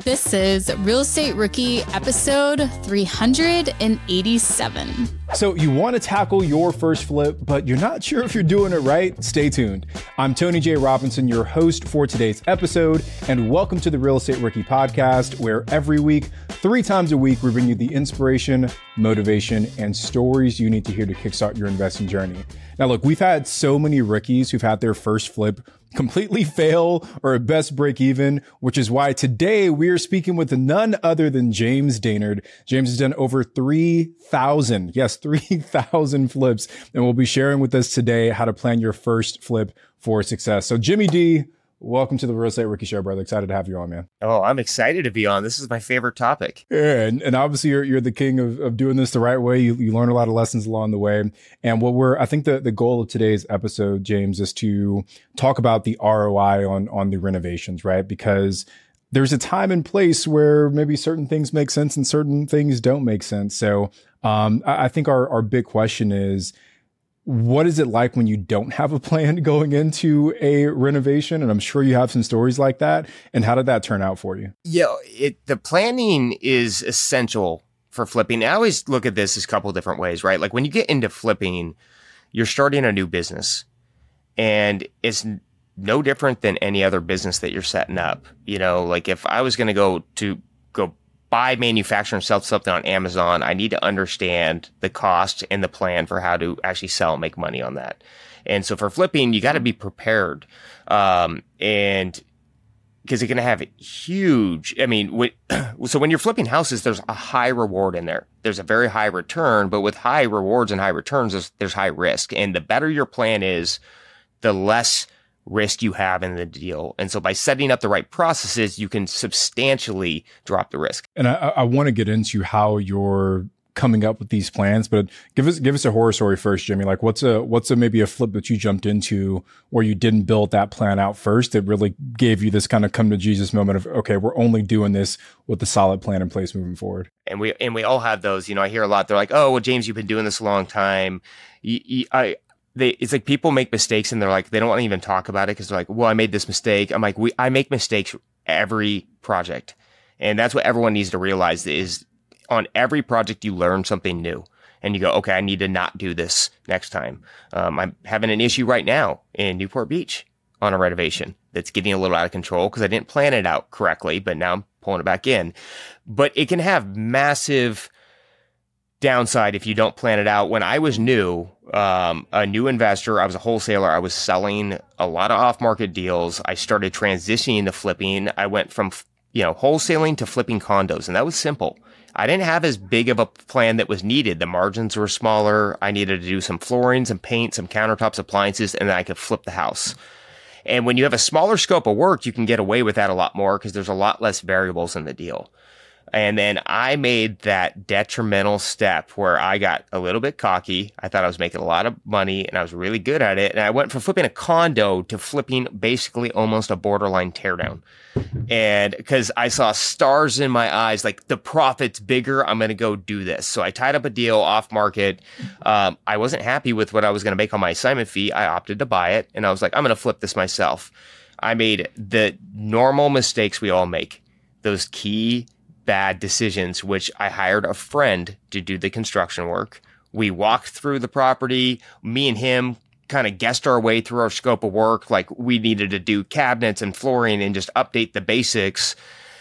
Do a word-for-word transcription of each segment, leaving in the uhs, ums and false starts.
This is Real Estate Rookie episode three hundred eighty-seven. So you want to tackle your first flip, but you're not sure if you're doing it right? Stay tuned. I'm Tony J. Robinson, your host for today's episode, and welcome to the Real Estate Rookie podcast, where every week, three times a week, we bring you the inspiration, motivation, and stories you need to hear to kickstart your investing journey. Now, look, we've had so many rookies who've had their first flip completely fail or at best break even, which is why today we are speaking with none other than James Daynard. James has done over three thousand, yes, three thousand flips, and will be sharing with us today how to plan your first flip for success. So Jimmy D, welcome to the Real Estate Rookie Show, brother. Excited to have you on, man. Oh, I'm excited to be on. This is my favorite topic. Yeah, and, and obviously you're you're the king of, of doing this the right way. You, you learn a lot of lessons along the way. And what we're, I think the, the goal of today's episode, James, is to talk about the R O I on, on the renovations, right? Because there's a time and place where maybe certain things make sense and certain things don't make sense. So um, I, I think our, our big question is, what is it like when you don't have a plan going into a renovation? And I'm sure you have some stories like that. And how did that turn out for you? Yeah, it, the planning is essential for flipping. I always look at this as a couple of different ways, right? Like when you get into flipping, you're starting a new business, and it's no different than any other business that you're setting up. You know, like if I was going to go to go buy, manufacture, and sell something on Amazon, I need to understand the cost and the plan for how to actually sell and make money on that. And so for flipping, you got to be prepared. Um, and because you're going to have huge, I mean, with, so when you're flipping houses, there's a high reward in there. There's a very high return, but with high rewards and high returns, there's, there's high risk. And the better your plan is, the less risk you have in the deal. And so by setting up the right processes, you can substantially drop the risk. And I, I want to get into how you're coming up with these plans, but give us give us a horror story first, Jimmy. Like what's a what's a maybe a flip that you jumped into where you didn't build that plan out first that really gave you this kind of come to Jesus moment of, okay, we're only doing this with a solid plan in place moving forward. And we and we all have those. You know, I hear a lot. They're like, oh, well, James, you've been doing this a long time. You, you, I They, it's like people make mistakes and they're like, they don't want to even talk about it because they're like, well, I made this mistake. I'm like, we, I make mistakes every project. And that's what everyone needs to realize is on every project, you learn something new and you go, okay, I need to not do this next time. Um, I'm having an issue right now in Newport Beach on a renovation that's getting a little out of control because I didn't plan it out correctly, but now I'm pulling it back in. But it can have massive downside if you don't plan it out. When I was new, um, a new investor, I was a wholesaler. I was selling a lot of off-market deals. I started transitioning to flipping. I went from, you know, wholesaling to flipping condos, and that was simple. I didn't have as big of a plan that was needed. The margins were smaller. I needed to do some flooring, some paint, some countertops, appliances, and then I could flip the house. And when you have a smaller scope of work, you can get away with that a lot more because there's a lot less variables in the deal. And then I made that detrimental step where I got a little bit cocky. I thought I was making a lot of money and I was really good at it. And I went from flipping a condo to flipping basically almost a borderline teardown. And because I saw stars in my eyes, like the profit's bigger, I'm going to go do this. So I tied up a deal off market. Um, I wasn't happy with what I was going to make on my assignment fee. I opted to buy it. And I was like, I'm going to flip this myself. I made the normal mistakes we all make, those key bad decisions, which I hired a friend to do the construction work. We walked through the property. Me and him kind of guessed our way through our scope of work. Like we needed to do cabinets and flooring and just update the basics.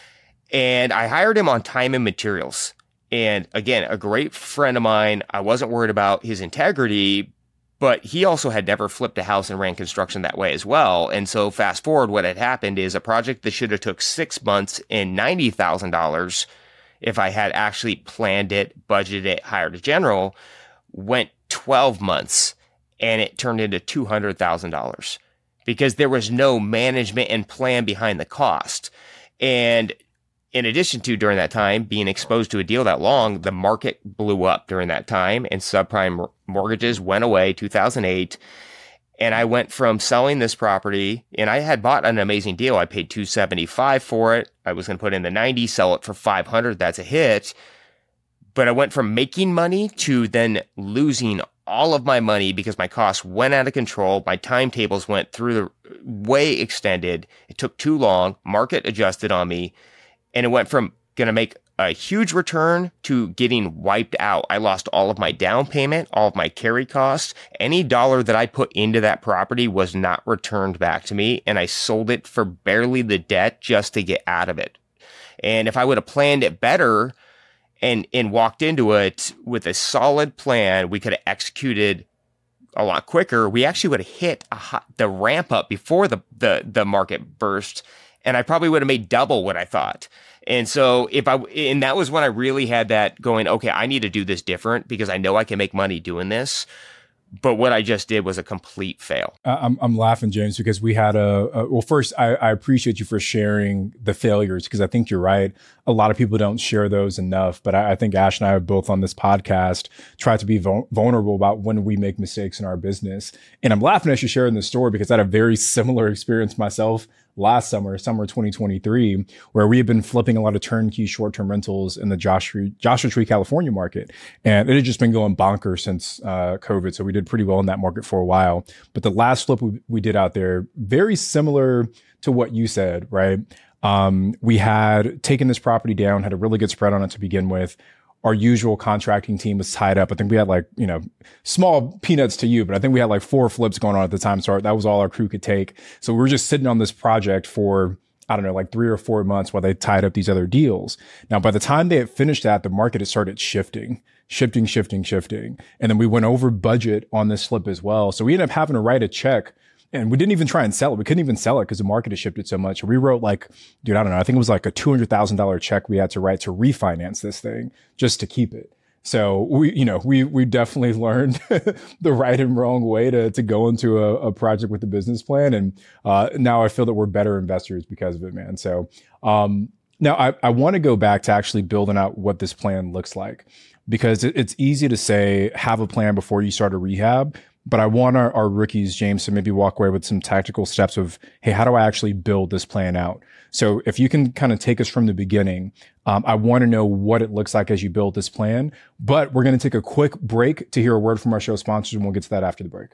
And I hired him on time and materials. And again, a great friend of mine. I wasn't worried about his integrity, but he also had never flipped a house and ran construction that way as well. And so fast forward, what had happened is a project that should have took six months and ninety thousand dollars if I had actually planned it, budgeted it, hired a general, went twelve months and it turned into two hundred thousand dollars because there was no management and plan behind the cost. And in addition to, during that time, being exposed to a deal that long, the market blew up during that time and subprime mortgages went away, two thousand eight. And I went from selling this property, and I had bought an amazing deal. I paid two hundred seventy-five dollars for it. I was going to put in the ninety, sell it for five hundred dollars. That's a hit. But I went from making money to then losing all of my money because my costs went out of control. My timetables went through the way extended. It took too long. Market adjusted on me. And it went from going to make a huge return to getting wiped out. I lost all of my down payment, all of my carry costs. Any dollar that I put into that property was not returned back to me. And I sold it for barely the debt just to get out of it. And if I would have planned it better and, and walked into it with a solid plan, we could have executed a lot quicker. We actually would have hit a hot, the ramp up before the, the, the market burst. And I probably would have made double what I thought. And so if I, and that was when I really had that going, okay, I need to do this different because I know I can make money doing this. But what I just did was a complete fail. I'm I'm laughing, James, because we had a, a well, first, I, I appreciate you for sharing the failures because I think you're right. A lot of people don't share those enough. But I, I think Ash and I have both on this podcast tried to be vul- vulnerable about when we make mistakes in our business. And I'm laughing as you're sharing this story because I had a very similar experience myself last summer, summer twenty twenty-three, where we had been flipping a lot of turnkey short-term rentals in the Joshua, Joshua Tree, California market. And it had just been going bonkers since uh, COVID. So we did pretty well in that market for a while. But the last flip we, we did out there, very similar to what you said, right? Um, we had taken this property down, had a really good spread on it to begin with. Our usual contracting team was tied up. I think we had like, you know, small peanuts to you, but I think we had like four flips going on at the time. So that was all our crew could take. So we were just sitting on this project for, I don't know, like three or four months while they tied up these other deals. Now, by the time they had finished that, the market had started shifting, shifting, shifting, shifting. And then we went over budget on this flip as well. So we ended up having to write a check. And we didn't even try and sell it. We couldn't even sell it because the market has shifted so much. We wrote like, dude, I don't know. I think it was like a two hundred thousand dollars check we had to write to refinance this thing just to keep it. So we, you know, we, we definitely learned the right and wrong way to, to go into a, a project with a business plan. And, uh, now I feel that we're better investors because of it, man. So, um, now I, I want to go back to actually building out what this plan looks like, because it, it's easy to say, have a plan before you start a rehab. But I want our, our rookies, James, to maybe walk away with some tactical steps of, hey, how do I actually build this plan out? So if you can kind of take us from the beginning, um, I want to know what it looks like as you build this plan. But we're going to take a quick break to hear a word from our show sponsors, and we'll get to that after the break.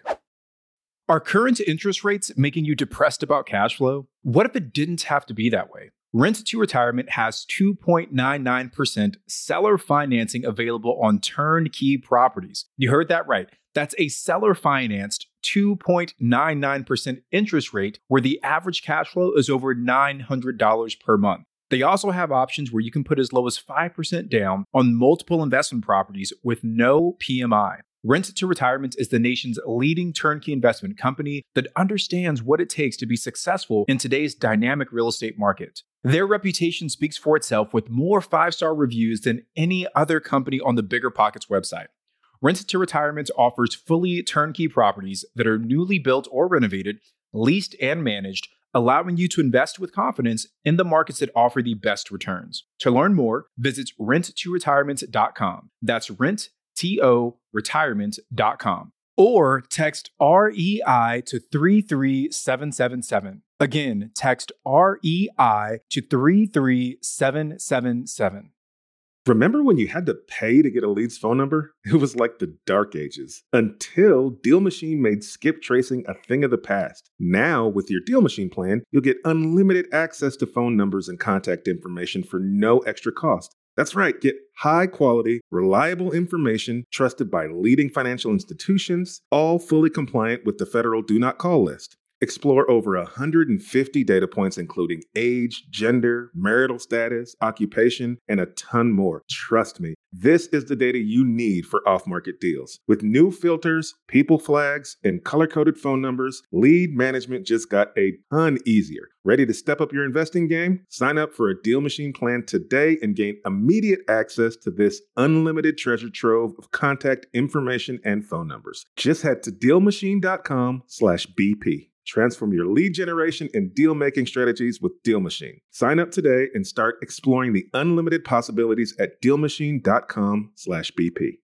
Are current interest rates making you depressed about cash flow? What if it didn't have to be that way? Rent to Retirement has two point nine nine percent seller financing available on turnkey properties. You heard that right. That's a seller-financed two point nine nine percent interest rate where the average cash flow is over nine hundred dollars per month. They also have options where you can put as low as five percent down on multiple investment properties with no P M I. Rent to Retirement is the nation's leading turnkey investment company that understands what it takes to be successful in today's dynamic real estate market. Their reputation speaks for itself with more five-star reviews than any other company on the BiggerPockets website. Rent to Retirement offers fully turnkey properties that are newly built or renovated, leased and managed, allowing you to invest with confidence in the markets that offer the best returns. To learn more, visit rent to retirement dot com. That's rent to retirement dot com. Or text R E I to three three seven seven seven. Again, text R E I to three three seven seven seven. Remember when you had to pay to get a lead's phone number? It was like the dark ages, until Deal Machine made skip tracing a thing of the past. Now, with your Deal Machine plan, you'll get unlimited access to phone numbers and contact information for no extra cost. That's right, get high-quality, reliable information trusted by leading financial institutions, all fully compliant with the federal Do Not Call list. Explore over one hundred fifty data points, including age, gender, marital status, occupation, and a ton more. Trust me, this is the data you need for off-market deals. With new filters, people flags, and color-coded phone numbers, lead management just got a ton easier. Ready to step up your investing game? Sign up for a Deal Machine plan today and gain immediate access to this unlimited treasure trove of contact information and phone numbers. Just head to DealMachine.com slash BP. Transform your lead generation and deal-making strategies with Deal Machine. Sign up today and start exploring the unlimited possibilities at DealMachine.com slash BP.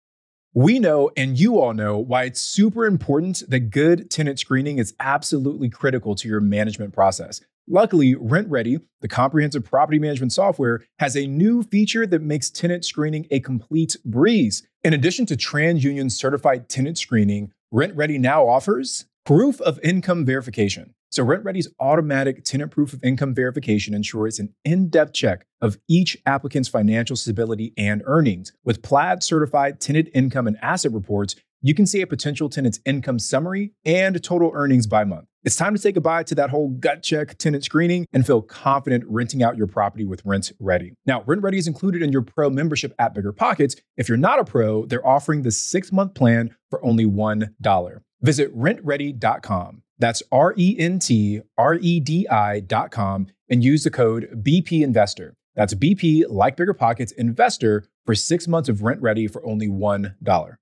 We know, and you all know, why it's super important that good tenant screening is absolutely critical to your management process. Luckily, RentRedi, the comprehensive property management software, has a new feature that makes tenant screening a complete breeze. In addition to TransUnion certified tenant screening, RentRedi now offers proof of income verification. So RentReady's automatic tenant proof of income verification ensures an in-depth check of each applicant's financial stability and earnings. With Plaid certified tenant income and asset reports, you can see a potential tenant's income summary and total earnings by month. It's time to say goodbye to that whole gut check tenant screening and feel confident renting out your property with RentReady. Now, RentReady is included in your pro membership at BiggerPockets. If you're not a pro, they're offering the six-month plan for only one dollar. Visit rent ready dot com. That's R E N T R E D I dot com and use the code B P Investor. That's B P, like BiggerPockets, Investor for six months of RentReady for only one dollar.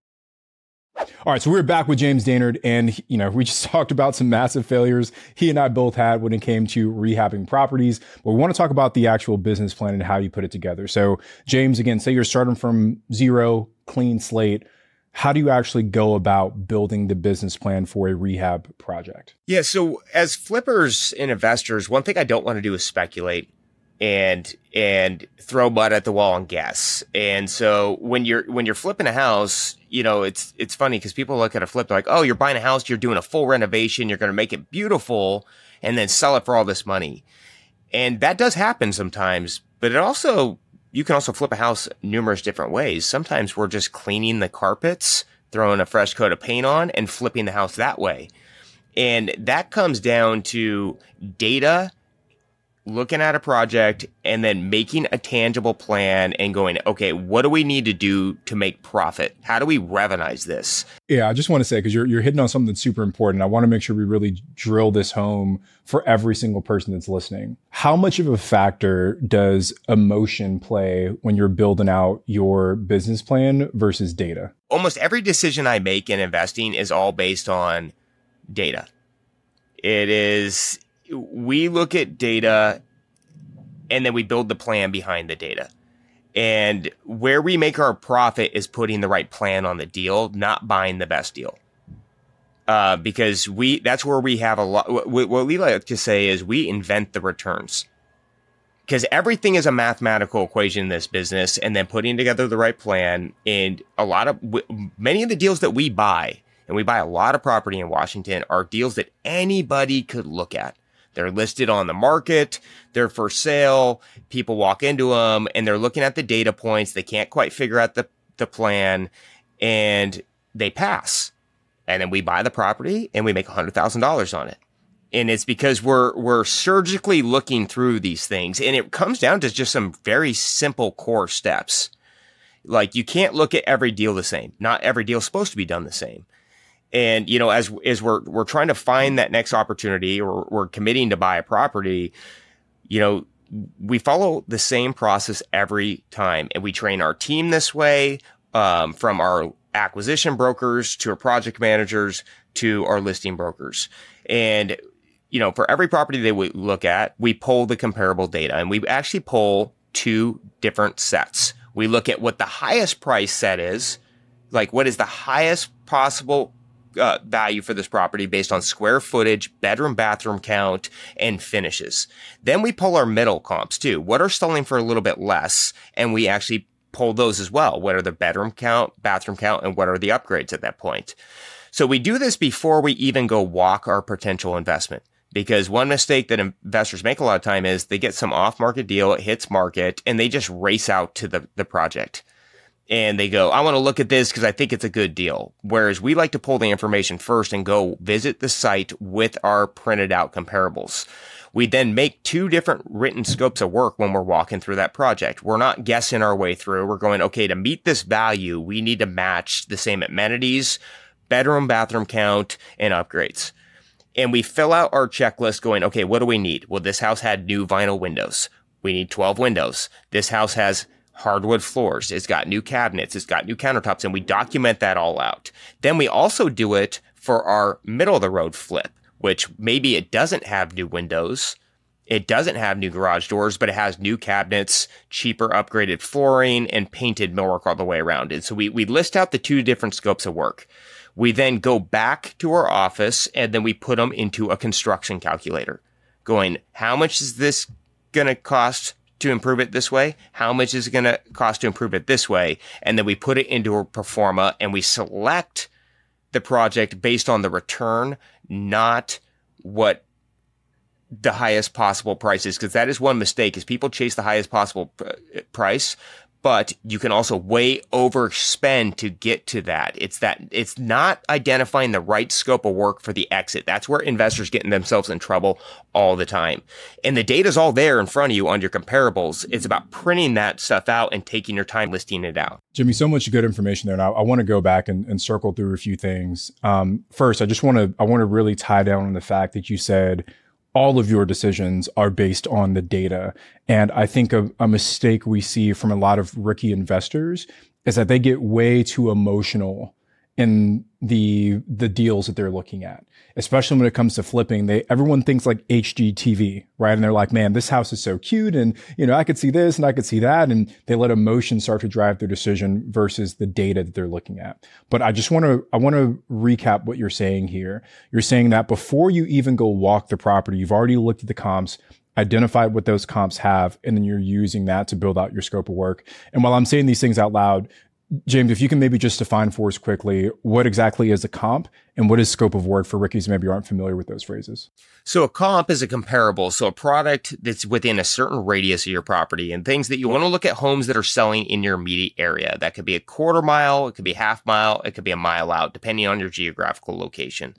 All right, so we're back with James Dainard, and you know we just talked about some massive failures he and I both had when it came to rehabbing properties. But we want to talk about the actual business plan and how you put it together. So, James, again, say you're starting from zero, clean slate. How do you actually go about building the business plan for a rehab project? Yeah, so as flippers and investors, one thing I don't want to do is speculate and and throw mud at the wall and guess. And so when you're when you're flipping a house, you know, it's it's funny because people look at a flip, they're like, oh, you're buying a house, you're doing a full renovation, you're going to make it beautiful and then sell it for all this money. And that does happen sometimes, but it also, you can also flip a house numerous different ways. Sometimes we're just cleaning the carpets, throwing a fresh coat of paint on and flipping the house that way. And that comes down to data, looking at a project and then making a tangible plan and going, okay, what do we need to do to make profit? How do we revenue this? Yeah, I just want to say, because you're, you're hitting on something that's super important. I want to make sure we really drill this home for every single person that's listening. How much of a factor does emotion play when you're building out your business plan versus data? Almost every decision I make in investing is all based on data. It is... We look at data and then we build the plan behind the data. And where we make our profit is putting the right plan on the deal, not buying the best deal. Uh, because we, that's where we have a lot. What, what we like to say is we invent the returns. Because everything is a mathematical equation in this business, and then putting together the right plan. And a lot of, many of the deals that we buy, and we buy a lot of property in Washington, are deals that anybody could look at. They're listed on the market. They're for sale. People walk into them and they're looking at the data points. They can't quite figure out the, the plan and they pass. And then we buy the property and we make one hundred thousand dollars on it. And it's because we're, we're surgically looking through these things. And it comes down to just some very simple core steps. Like you can't look at every deal the same. Not every deal is supposed to be done the same. And, you know, as, as we're, we're trying to find that next opportunity or we're committing to buy a property, you know, we follow the same process every time. And we train our team this way, um, from our acquisition brokers to our project managers to our listing brokers. And, you know, for every property that we look at, we pull the comparable data and we actually pull two different sets. We look at what the highest price set is, like what is the highest possible Uh, value for this property based on square footage, bedroom, bathroom count, and finishes. Then we pull our middle comps too. What are selling for a little bit less? And we actually pull those as well. What are the bedroom count, bathroom count, and what are the upgrades at that point? So we do this before we even go walk our potential investment. Because one mistake that investors make a lot of time is they get some off-market deal, it hits market, and they just race out to the, the project. And they go, I want to look at this because I think it's a good deal. Whereas we like to pull the information first and go visit the site with our printed out comparables. We then make two different written scopes of work when we're walking through that project. We're not guessing our way through. We're going, okay, to meet this value, we need to match the same amenities, bedroom, bathroom count, and upgrades. And we fill out our checklist going, okay, what do we need? Well, this house had new vinyl windows. We need twelve windows. This house has hardwood floors. It's got new cabinets. It's got new countertops, and we document that all out. Then we also do it for our middle of the road flip, which maybe it doesn't have new windows. It doesn't have new garage doors, but it has new cabinets, cheaper upgraded flooring, and painted millwork all the way around it. So we, we list out the two different scopes of work. We then go back to our office and then we put them into a construction calculator going, how much is this going to cost to improve it this way? How much is it going to cost to improve it this way? And then we put it into a pro forma and we select the project based on the return, not what the highest possible prices, because that is one mistake is people chase the highest possible pr- price. But you can also way overspend to get to that. It's that it's not identifying the right scope of work for the exit. That's where investors get themselves in trouble all the time. And the data's all there in front of you on your comparables. It's about printing that stuff out and taking your time listing it out. Jimmy, so much good information there. And I, I want to go back and, and circle through a few things. Um, first, I just want to I want to really tie down on the fact that you said all of your decisions are based on the data. And I think a, a mistake we see from a lot of rookie investors is that they get way too emotional in the the deals that they're looking at, especially when it comes to flipping. They everyone thinks like H G T V, right? And they're like, man, this house is so cute, and you know, I could see this and I could see that, and they let emotion start to drive their decision versus the data that they're looking at. But I just want to I want to recap what you're saying here. You're saying that before you even go walk the property, you've already looked at the comps, identified what those comps have, and then you're using that to build out your scope of work. And while I'm saying these things out loud, James, if you can maybe just define for us quickly, what exactly is a comp and what is scope of work for rookies who maybe aren't familiar with those phrases? So a comp is a comparable. So a product that's within a certain radius of your property, and things that you want to look at homes that are selling in your immediate area. That could be a quarter mile, it could be a half mile, it could be a mile out, depending on your geographical location.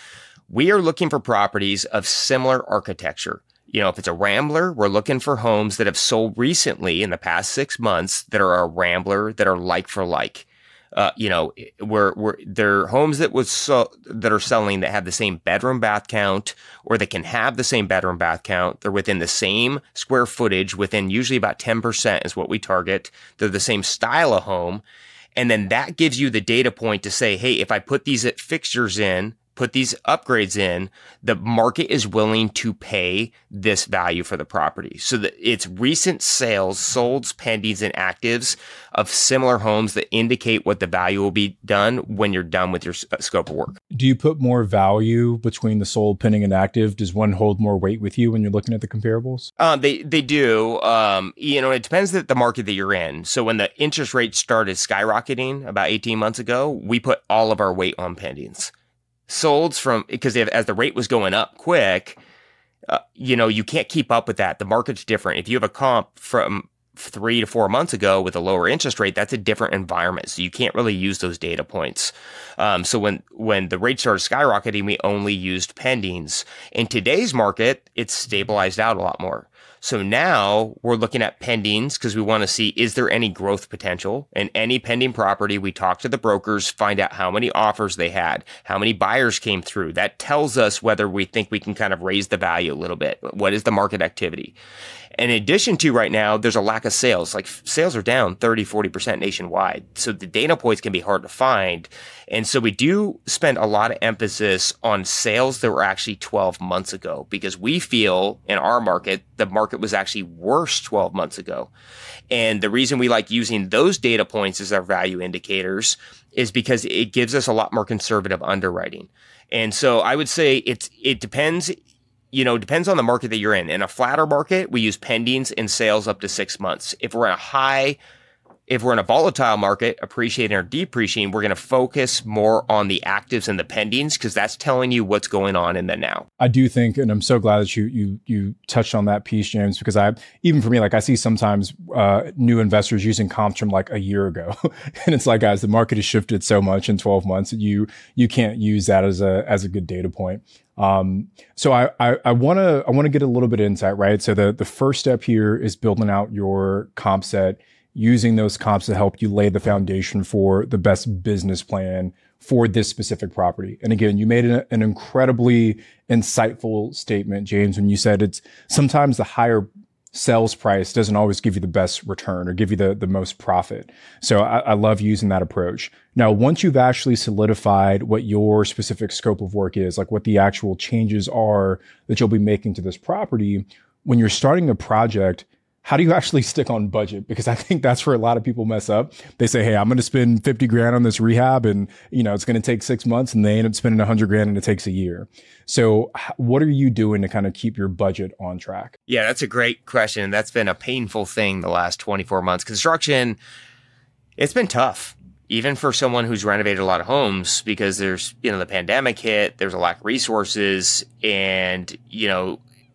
We are looking for properties of similar architecture. You know, if it's a Rambler, we're looking for homes that have sold recently in the past six months that are a Rambler, that are like for like. Uh, you know, we're, we're, they're homes that was so, that are selling that have the same bedroom bath count, or that can have the same bedroom bath count. They're within the same square footage, within usually about ten percent is what we target. They're the same style of home. And then that gives you the data point to say, hey, if I put these fixtures in, put these upgrades in, the market is willing to pay this value for the property. So that it's recent sales, solds, pendings, and actives of similar homes that indicate what the value will be done when you're done with your scope of work. Do you put more value between the sold, pending, and active? Does one hold more weight with you when you're looking at the comparables? Uh, they they do. Um, you know, it depends on the market that you're in. So when the interest rate started skyrocketing about eighteen months ago, we put all of our weight on pendings. Solds from, because as the rate was going up quick, uh, you know, you can't keep up with that. The market's different. If you have a comp from three to four months ago with a lower interest rate, that's a different environment. So you can't really use those data points. Um, so when, when the rate started skyrocketing, we only used pendings. In today's market, it's stabilized out a lot more. So now we're looking at pendings because we want to see, is there any growth potential? And any pending property, we talk to the brokers, find out how many offers they had, how many buyers came through. That tells us whether we think we can kind of raise the value a little bit. What is the market activity? In addition to right now, there's a lack of sales. Like sales are down thirty, forty percent nationwide. So the data points can be hard to find. And so we do spend a lot of emphasis on sales that were actually twelve months ago, because we feel in our market, the market was actually worse twelve months ago. And the reason we like using those data points as our value indicators is because it gives us a lot more conservative underwriting. And so I would say it's, it depends. You know, depends on the market that you're in. In a flatter market, we use pendings and sales up to six months. If we're in a high, if we're in a volatile market, appreciating or depreciating, we're going to focus more on the actives and the pendings, because that's telling you what's going on in the now. I do think, and I'm so glad that you you you touched on that piece, James, because I, even for me, like I see sometimes uh, new investors using comps from like a year ago, and it's like, guys, the market has shifted so much in twelve months that you you can't use that as a as a good data point. Um, so I, I, I want to, I want to get a little bit of insight, right? So the, the first step here is building out your comp set, using those comps to help you lay the foundation for the best business plan for this specific property. And again, you made an, an incredibly insightful statement, James, when you said it's sometimes the higher sales price doesn't always give you the best return or give you the, the most profit. So I, I love using that approach. Now, once you've actually solidified what your specific scope of work is, like what the actual changes are that you'll be making to this property, when you're starting a project, how do you actually stick on budget? Because I think that's where a lot of people mess up. They say, hey, I'm going to spend fifty grand on this rehab and, you know, it's going to take six months and they end up spending a hundred grand and it takes a year. So what are you doing to kind of keep your budget on track? Yeah, that's a great question. That's been a painful thing the last twenty-four months. Construction, it's been tough, even for someone who's renovated a lot of homes, because there's, you know, the pandemic hit, there's a lack of resources, and, you know,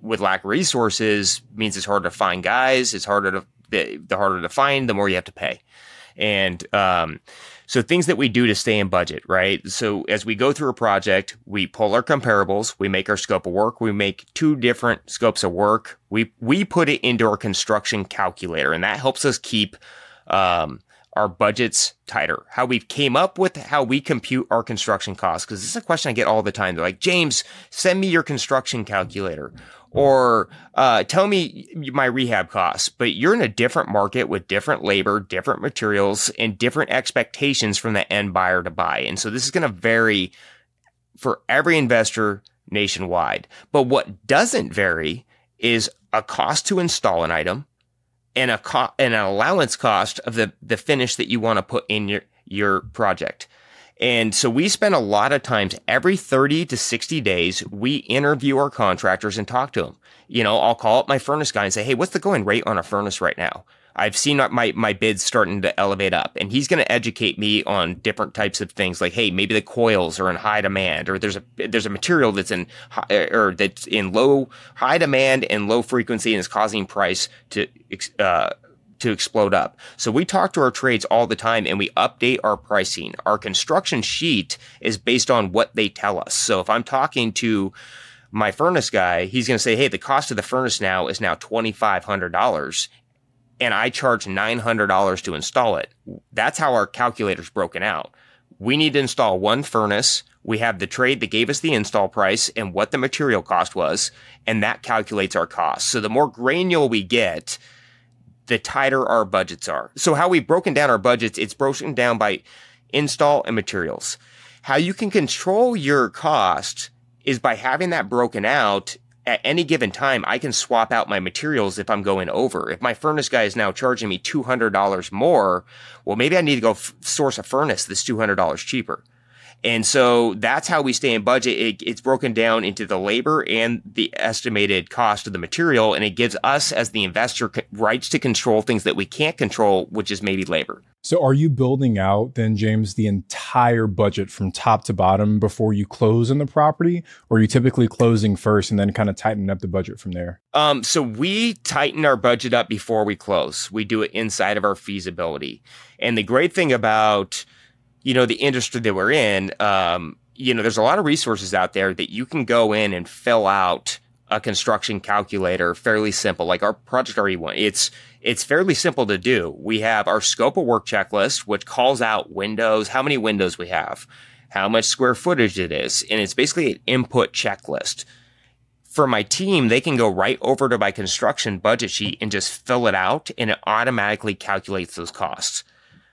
with lack of resources means it's harder to find guys. It's harder to, the, the harder to find, the more you have to pay. And, um, so things that we do to stay in budget, right? So as we go through a project, we pull our comparables, we make our scope of work, we make two different scopes of work. We, we put it into our construction calculator, and that helps us keep, um, our budgets tighter. How we came up with how we compute our construction costs, because this is a question I get all the time. They're like, James, send me your construction calculator, or uh, tell me my rehab costs. But you're in a different market with different labor, different materials, and different expectations from the end buyer to buy. And so this is going to vary for every investor nationwide. But what doesn't vary is a cost to install an item, and a co- and an allowance cost of the, the finish that you want to put in your, your project. And so we spend a lot of times every thirty to sixty days, we interview our contractors and talk to them. You know, I'll call up my furnace guy and say, hey, what's the going rate on a furnace right now? I've seen my, my bids starting to elevate up, and he's going to educate me on different types of things like, hey, maybe the coils are in high demand, or there's a, there's a material that's in high, or that's in low, high demand and low frequency and is causing price to, uh, to explode up. So we talk to our trades all the time, and we update our pricing. Our construction sheet is based on what they tell us. So if I'm talking to my furnace guy, he's going to say, hey, the cost of the furnace now is now twenty-five hundred dollars. And I charge nine hundred dollars to install it. That's how our calculator's broken out. We need to install one furnace. We have the trade that gave us the install price and what the material cost was, and that calculates our costs. So the more granular we get, the tighter our budgets are. So how we've broken down our budgets, it's broken down by install and materials. How you can control your cost is by having that broken out. At any given time, I can swap out my materials if I'm going over. If my furnace guy is now charging me two hundred dollars more, well, maybe I need to go f- source a furnace that's two hundred dollars cheaper. And so that's how we stay in budget. It, it's broken down into the labor and the estimated cost of the material, and it gives us as the investor c- rights to control things that we can't control, which is maybe labor. So are you building out then, James, the entire budget from top to bottom before you close on the property? Or are you typically closing first and then kind of tightening up the budget from there? Um, so we tighten our budget up before we close. We do it inside of our feasibility. And the great thing about, you know, the industry that we're in, um, you know, there's a lot of resources out there that you can go in and fill out a construction calculator fairly simple, like our Project R E one. It's It's fairly simple to do. We have our scope of work checklist, which calls out windows, how many windows we have, how much square footage it is. And it's basically an input checklist. For my team, they can go right over to my construction budget sheet and just fill it out, and it automatically calculates those costs.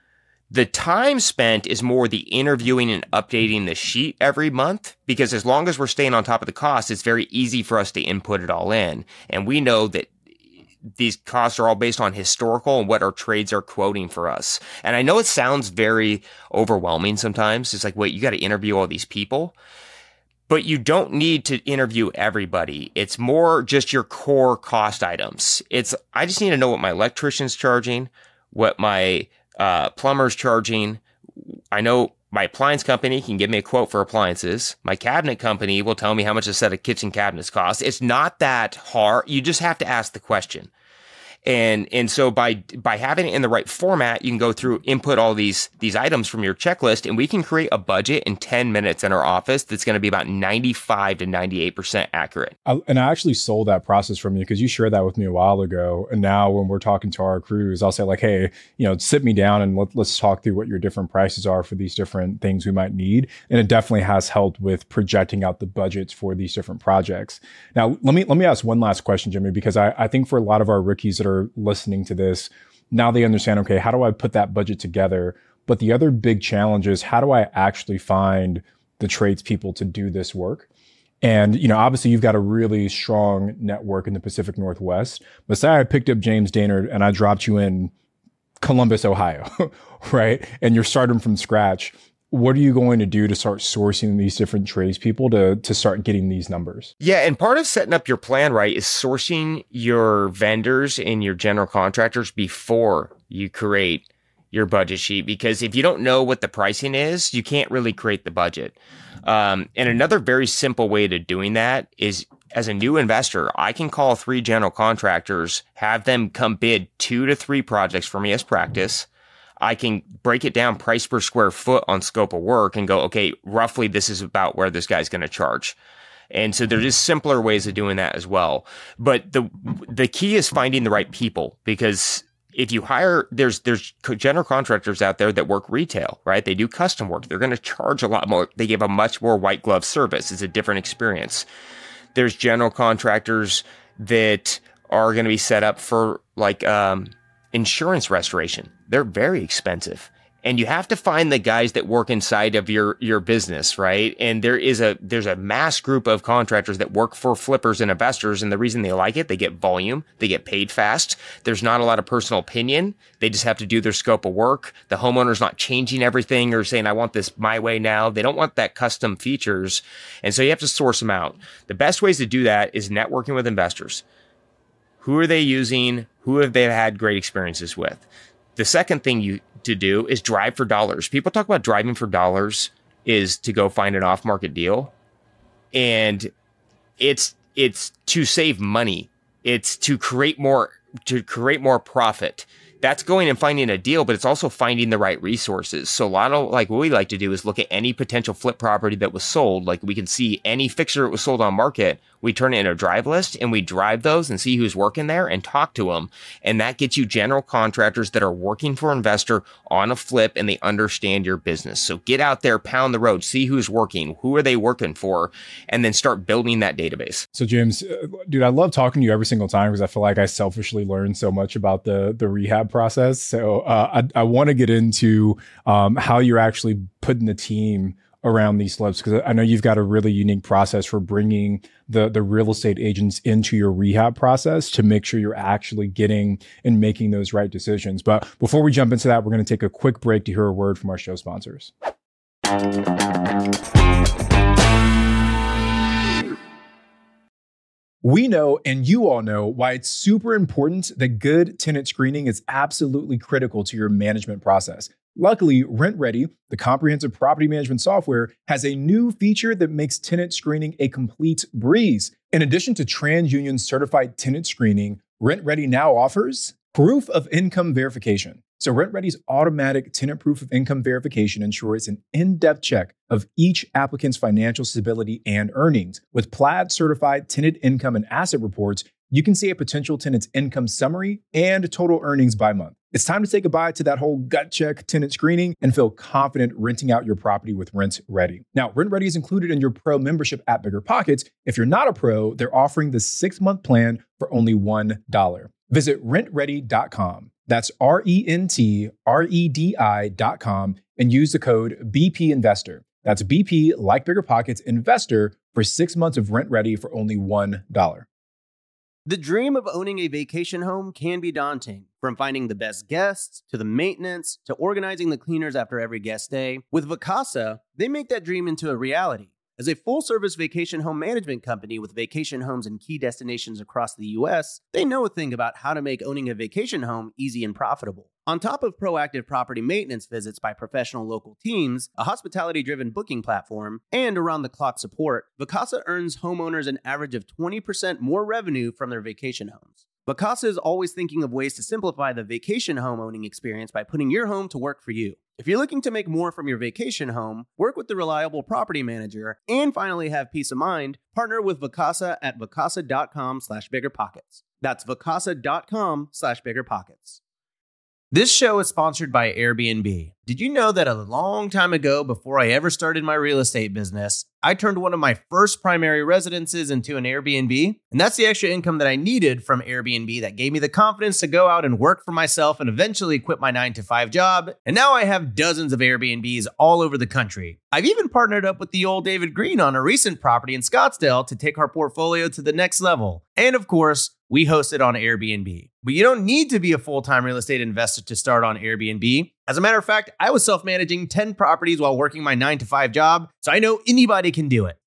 The time spent is more the interviewing and updating the sheet every month, because as long as we're staying on top of the costs, it's very easy for us to input it all in. And we know that these costs are all based on historical and what our trades are quoting for us. And I know it sounds very overwhelming sometimes. It's like, wait, you got to interview all these people. But you don't need to interview everybody. It's more just your core cost items. It's, I just need to know what my electrician's charging, what my uh, plumber's charging. I know my appliance company can give me a quote for appliances. My cabinet company will tell me how much a set of kitchen cabinets costs. It's not that hard. You just have to ask the question. And, and so by, by having it in the right format, you can go through, input all these, these items from your checklist, and we can create a budget in ten minutes in our office that's going to be about ninety-five to ninety-eight percent accurate. I, and I actually sold that process from you because you shared that with me a while ago. And now when we're talking to our crews, I'll say like, hey, you know, sit me down and let, let's talk through what your different prices are for these different things we might need. And it definitely has helped with projecting out the budgets for these different projects. Now, let me, let me ask one last question, Jimmy, because I, I think for a lot of our rookies that are listening to this, now they understand, okay, how do I put that budget together? But the other big challenge is, how do I actually find the tradespeople to do this work? And, you know, obviously you've got a really strong network in the Pacific Northwest. But say I picked up James Daynard and I dropped you in Columbus, Ohio, right? And you're starting from scratch. What are you going to do to start sourcing these different tradespeople to, to start getting these numbers? Yeah. And part of setting up your plan right is sourcing your vendors and your general contractors before you create your budget sheet. Because if you don't know what the pricing is, you can't really create the budget. Um, and another very simple way to doing that is As a new investor, I can call three general contractors, have them come bid two to three projects for me as practice. I can break it down price per square foot on scope of work and go, okay, roughly this is about where this guy's going to charge. And so there's just simpler ways of doing that as well. But the the key is finding the right people, because if you hire, there's there's general contractors out there that work retail, right? They do custom work. They're going to charge a lot more. They give a much more white glove service. It's a different experience. There's general contractors that are going to be set up for like um, insurance restoration. They're very expensive. And you have to find the guys that work inside of your, your business, right? And there is a, there's a mass group of contractors that work for flippers and investors. And the reason they like it, they get volume, they get paid fast. There's not a lot of personal opinion. They just have to do their scope of work. The homeowner's not changing everything or saying, I want this my way now. They don't want that custom features. And so you have to source them out. The best ways to do that is networking with investors. Who are they using? Who have they had great experiences with? The second thing you to do is drive for dollars. People talk about driving for dollars is to go find an off-market deal. And it's it's to save money. It's to create more to create more profit. That's going and finding a deal, but it's also finding the right resources. So a lot of like what we like to do is look at any potential flip property that was sold. Like we can see any fixture that was sold on market. We turn it into a drive list and we drive those and see who's working there and talk to them. And that gets you general contractors that are working for investor on a flip and they understand your business. So get out there, pound the road, see who's working, who are they working for, and then start building that database. So James, uh, dude, I love talking to you every single time because I feel like I selfishly learn so much about the, the rehab process. So uh, I, I want to get into um, how you're actually putting the team around these flips, because I know you've got a really unique process for bringing the the real estate agents into your rehab process to make sure you're actually getting and making those right decisions. But before we jump into that, we're going to take a quick break to hear a word from our show sponsors. We know, and you all know, why it's super important that good tenant screening is absolutely critical to your management process. Luckily, RentRedi, the comprehensive property management software, has a new feature that makes tenant screening a complete breeze. In addition to TransUnion certified tenant screening, RentRedi now offers proof of income verification. So RentRedi's automatic tenant proof of income verification ensures an in-depth check of each applicant's financial stability and earnings. With Plaid certified tenant income and asset reports, you can see a potential tenant's income summary and total earnings by month. It's time to say goodbye to that whole gut check tenant screening and feel confident renting out your property with RentRedi. Now, RentRedi is included in your pro membership at BiggerPockets. If you're not a pro, they're offering the six-month plan for only one dollar. Visit rent ready dot com. That's R E N T R E D I dot com and use the code B P Investor. That's B P, like BiggerPockets, Investor for six months of RentRedi for only one dollar. The dream of owning a vacation home can be daunting. From finding the best guests, to the maintenance, to organizing the cleaners after every guest stay. With Vacasa, they make that dream into a reality. As a full-service vacation home management company with vacation homes in key destinations across the U S, they know a thing about how to make owning a vacation home easy and profitable. On top of proactive property maintenance visits by professional local teams, a hospitality-driven booking platform, and around-the-clock support, Vacasa earns homeowners an average of twenty percent more revenue from their vacation homes. Vacasa is always thinking of ways to simplify the vacation home owning experience by putting your home to work for you. If you're looking to make more from your vacation home, work with the reliable property manager, and finally have peace of mind, partner with Vacasa at vacasa.com slash biggerpockets. That's vacasa.com slash biggerpockets. This show is sponsored by Airbnb. Did you know that a long time ago, before I ever started my real estate business, I turned one of my first primary residences into an Airbnb? And that's the extra income that I needed from Airbnb that gave me the confidence to go out and work for myself and eventually quit my nine to five job. And now I have dozens of Airbnbs all over the country. I've even partnered up with the old David Green on a recent property in Scottsdale to take our portfolio to the next level. And of course, we host it on Airbnb. But you don't need to be a full-time real estate investor to start on Airbnb. As a matter of fact, I was self-managing ten properties while working my nine to five job, so I know anybody can do it.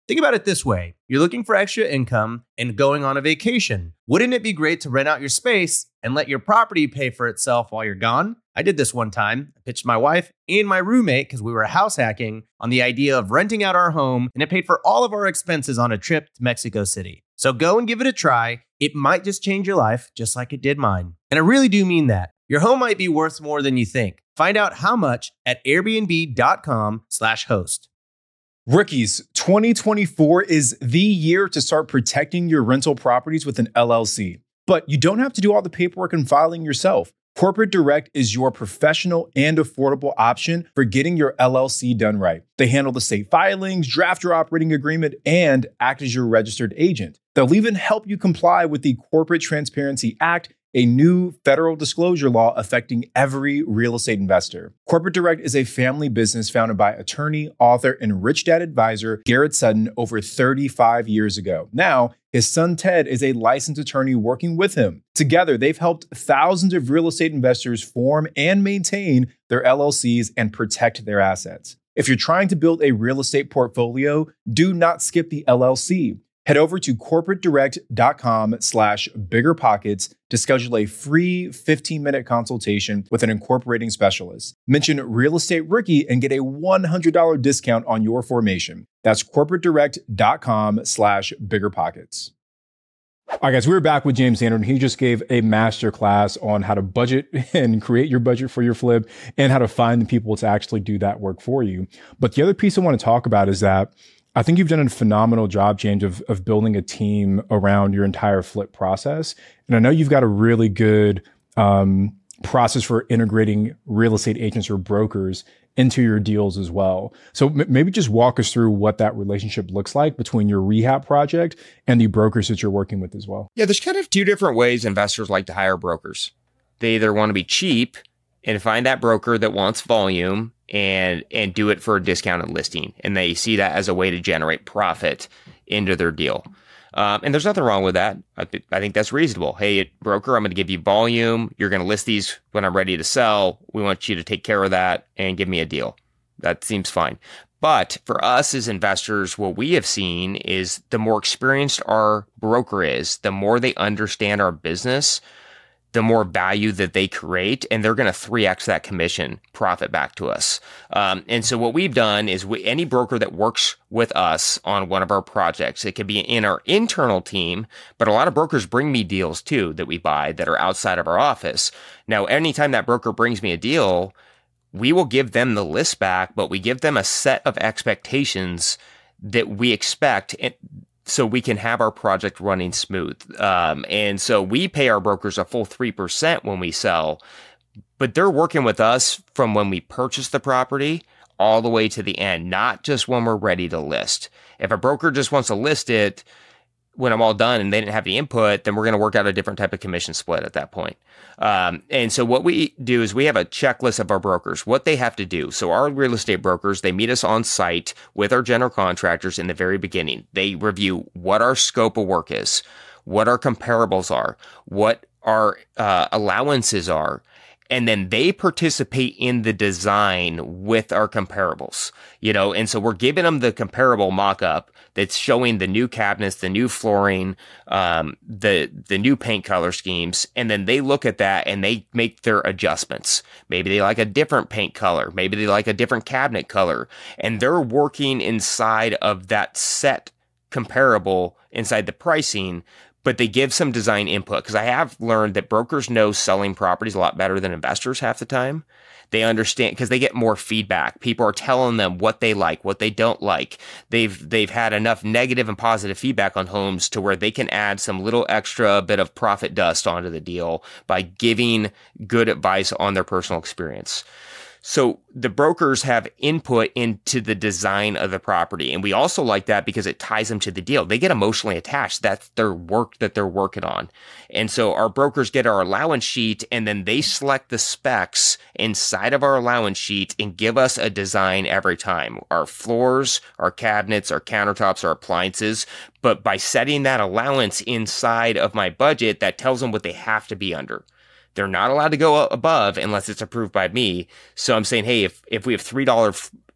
Think about it this way. You're looking for extra income and going on a vacation. Wouldn't it be great to rent out your space and let your property pay for itself while you're gone? I did this one time. I pitched my wife and my roommate, because we were house hacking, on the idea of renting out our home, and it paid for all of our expenses on a trip to Mexico City. So go and give it a try. It might just change your life, just like it did mine. And I really do mean that. Your home might be worth more than you think. Find out how much at airbnb.com slash host. Rookies, twenty twenty-four is the year to start protecting your rental properties with an L L C. But you don't have to do all the paperwork and filing yourself. Corporate Direct is your professional and affordable option for getting your L L C done right. They handle the state filings, draft your operating agreement, and act as your registered agent. They'll even help you comply with the Corporate Transparency Act, a new federal disclosure law affecting every real estate investor. Corporate Direct is a family business founded by attorney, author, and rich dad advisor Garrett Sutton over thirty-five years ago. Now, his son Ted is a licensed attorney working with him. Together, they've helped thousands of real estate investors form and maintain their L L Cs and protect their assets. If you're trying to build a real estate portfolio, do not skip the L L C. Head over to corporatedirect.com slash biggerpockets to schedule a free fifteen minute consultation with an incorporating specialist. Mention Real Estate Rookie and get a one hundred dollars discount on your formation. That's corporatedirect.com slash biggerpockets. All right, guys, we're back with James Anderton. He just gave a masterclass on how to budget and create your budget for your flip and how to find the people to actually do that work for you. But the other piece I want to talk about is that I think you've done a phenomenal job, James, of, of building a team around your entire flip process. And I know you've got a really good um, process for integrating real estate agents or brokers into your deals as well. So m- maybe just walk us through what that relationship looks like between your rehab project and the brokers that you're working with as well. Yeah, there's kind of two different ways investors like to hire brokers. They either want to be cheap and find that broker that wants volume and and do it for a discounted listing. And they see that as a way to generate profit into their deal. Um, and there's nothing wrong with that. I, th- I think that's reasonable. Hey, broker, I'm going to give you volume. You're going to list these when I'm ready to sell. We want you to take care of that and give me a deal. That seems fine. But for us as investors, what we have seen is the more experienced our broker is, the more they understand our business, the more value that they create, and they're going to three X that commission profit back to us. Um, and so what we've done is we, any broker that works with us on one of our projects, it could be in our internal team, but a lot of brokers bring me deals too that we buy that are outside of our office. Now, anytime that broker brings me a deal, we will give them the list back, but we give them a set of expectations that we expect and so we can have our project running smooth. Um, and so we pay our brokers a full three percent when we sell, but they're working with us from when we purchase the property all the way to the end, not just when we're ready to list. If a broker just wants to list it when I'm all done and they didn't have the input, then we're going to work out a different type of commission split at that point. Um, and so what we do is we have a checklist of our brokers, what they have to do. So our real estate brokers, they meet us on site with our general contractors in the very beginning. They review what our scope of work is, what our comparables are, what our uh, allowances are, and then they participate in the design with our comparables, you know, and so we're giving them the comparable mock-up that's showing the new cabinets, the new flooring, um, the the new paint color schemes, and then they look at that and they make their adjustments. Maybe they like a different paint color, maybe they like a different cabinet color, and they're working inside of that set comparable inside the pricing, but they give some design input, because I have learned that brokers know selling properties a lot better than investors half the time. They understand because they get more feedback. People are telling them what they like, what they don't like. They've they've had enough negative and positive feedback on homes to where they can add some little extra bit of profit dust onto the deal by giving good advice on their personal experience. So the brokers have input into the design of the property. And we also like that because it ties them to the deal. They get emotionally attached. That's their work that they're working on. And so our brokers get our allowance sheet, and then they select the specs inside of our allowance sheet and give us a design every time. Our floors, our cabinets, our countertops, our appliances. But by setting that allowance inside of my budget, that tells them what they have to be under. They're not allowed to go above unless it's approved by me. So I'm saying, hey, if, if we have three dollars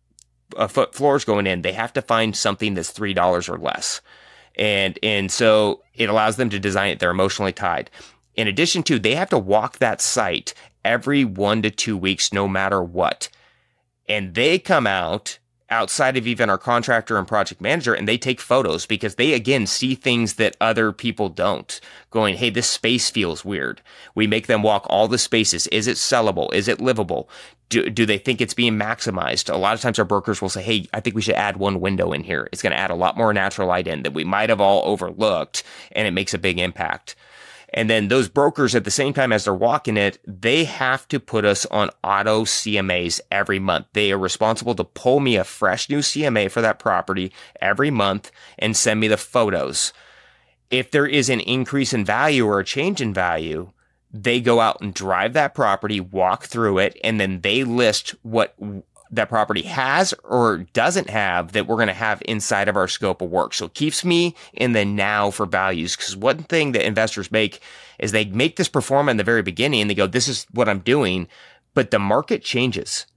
uh, foot floors going in, they have to find something that's three dollars or less. And, and so it allows them to design it. They're emotionally tied. In addition to, they have to walk that site every one to two weeks, no matter what. And they come out outside of even our contractor and project manager, and they take photos because they, again, see things that other people don't, going, hey, this space feels weird. We make them walk all the spaces. Is it sellable? Is it livable? Do, do they think it's being maximized? A lot of times our brokers will say, hey, I think we should add one window in here. It's going to add a lot more natural light in that we might have all overlooked, and it makes a big impact. And then those brokers, at the same time as they're walking it, they have to put us on auto C M As every month. They are responsible to pull me a fresh new C M A for that property every month and send me the photos. If there is an increase in value or a change in value, they go out and drive that property, walk through it, and then they list what that property has or doesn't have that we're going to have inside of our scope of work. So it keeps me in the now for values, because one thing that investors make is they make this perform in the very beginning and they go, this is what I'm doing, but the market changes.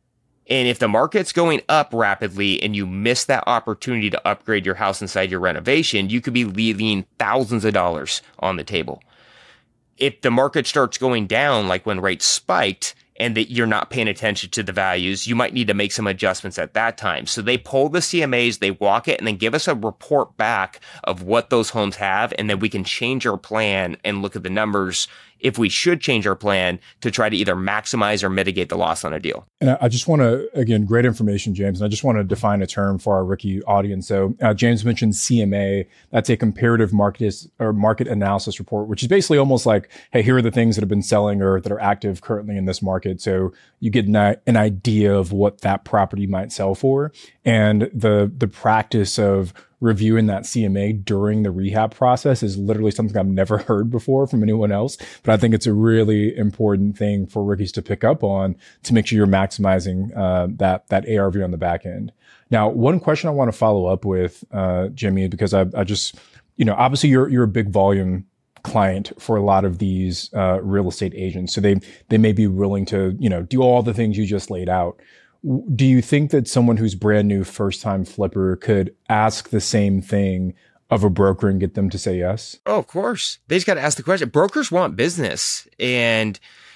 And if the market's going up rapidly and you miss that opportunity to upgrade your house inside your renovation, you could be leaving thousands of dollars on the table. If the market starts going down, like when rates spiked, and that you're not paying attention to the values, you might need to make some adjustments at that time. So they pull the C M As, they walk it, and then give us a report back of what those homes have, and then we can change our plan and look at the numbers if we should change our plan to try to either maximize or mitigate the loss on a deal. And I just want to, again, great information, James. And I just want to define a term for our rookie audience. So uh, James mentioned C M A. That's a comparative market or market analysis report, which is basically almost like, hey, here are the things that have been selling or that are active currently in this market. So you get an, an idea of what that property might sell for. And the the practice of reviewing that C M A during the rehab process is literally something I've never heard before from anyone else. But I think it's a really important thing for rookies to pick up on to make sure you're maximizing uh, that that A R V on the back end. Now, one question I want to follow up with, uh, Jimmy, because I, I just, you know, obviously you're you're a big volume client for a lot of these uh, real estate agents, so they they may be willing to, you know, do all the things you just laid out. Do you think that someone who's brand new, first time flipper could ask the same thing of a broker and get them to say yes? Oh, of course. They just got to ask the question. Brokers want business. And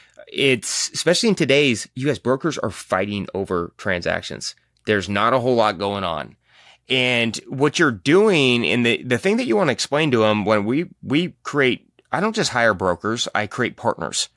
it's, especially in today's U S, brokers are fighting over transactions. There's not a whole lot going on. And what you're doing, and the, the thing that you want to explain to them when we, we create, I don't just hire brokers, I create partners.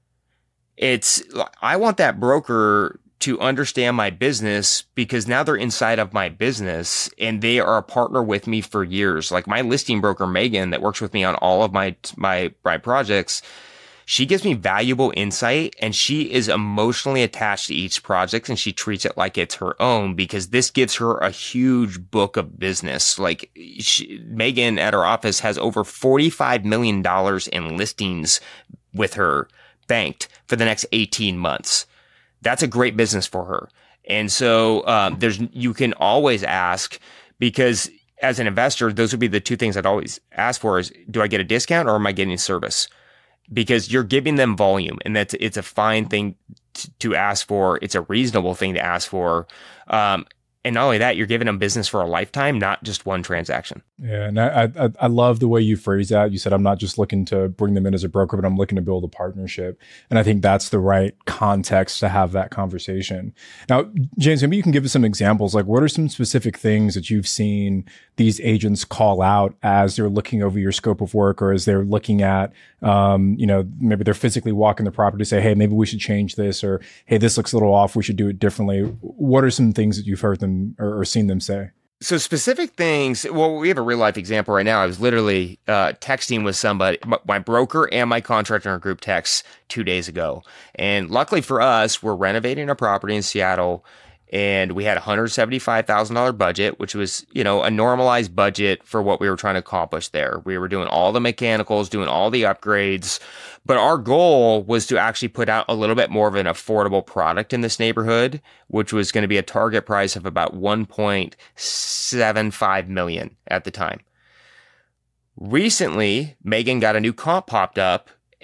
It's, I want that broker to understand my business because now they're inside of my business and they are a partner with me for years. Like my listing broker, Megan, that works with me on all of my, my, my projects, she gives me valuable insight and she is emotionally attached to each project and she treats it like it's her own because this gives her a huge book of business. Like she, Megan at her office has over forty-five million dollars in listings with her banked for the next eighteen months. That's a great business for her. And so um, there's you can always ask, because as an investor, those would be the two things I'd always ask for is, do I get a discount or am I getting service? Because you're giving them volume, and that's it's a fine thing t- to ask for. It's a reasonable thing to ask for. Um, and not only that, you're giving them business for a lifetime, not just one transaction. Yeah, and I, I I love the way you phrase that. You said, I'm not just looking to bring them in as a broker, but I'm looking to build a partnership. And I think that's the right context to have that conversation. Now, James, maybe you can give us some examples. Like, what are some specific things that you've seen these agents call out as they're looking over your scope of work, or as they're looking at, um, you know, maybe they're physically walking the property, say, hey, maybe we should change this, or hey, this looks a little off, we should do it differently. What are some things that you've heard them or, or seen them say? So specific things, well, we have a real life example right now. I was literally uh, texting with somebody, my broker and my contractor in a group text two days ago. And luckily for us, we're renovating a property in Seattle, and we had a one hundred seventy-five thousand dollars budget, which was, you know, a normalized budget for what we were trying to accomplish there. We were doing all the mechanicals, doing all the upgrades, but our goal was to actually put out a little bit more of an affordable product in this neighborhood, which was going to be a target price of about one point seven five million dollars at the time. Recently, Megan got a new comp popped up,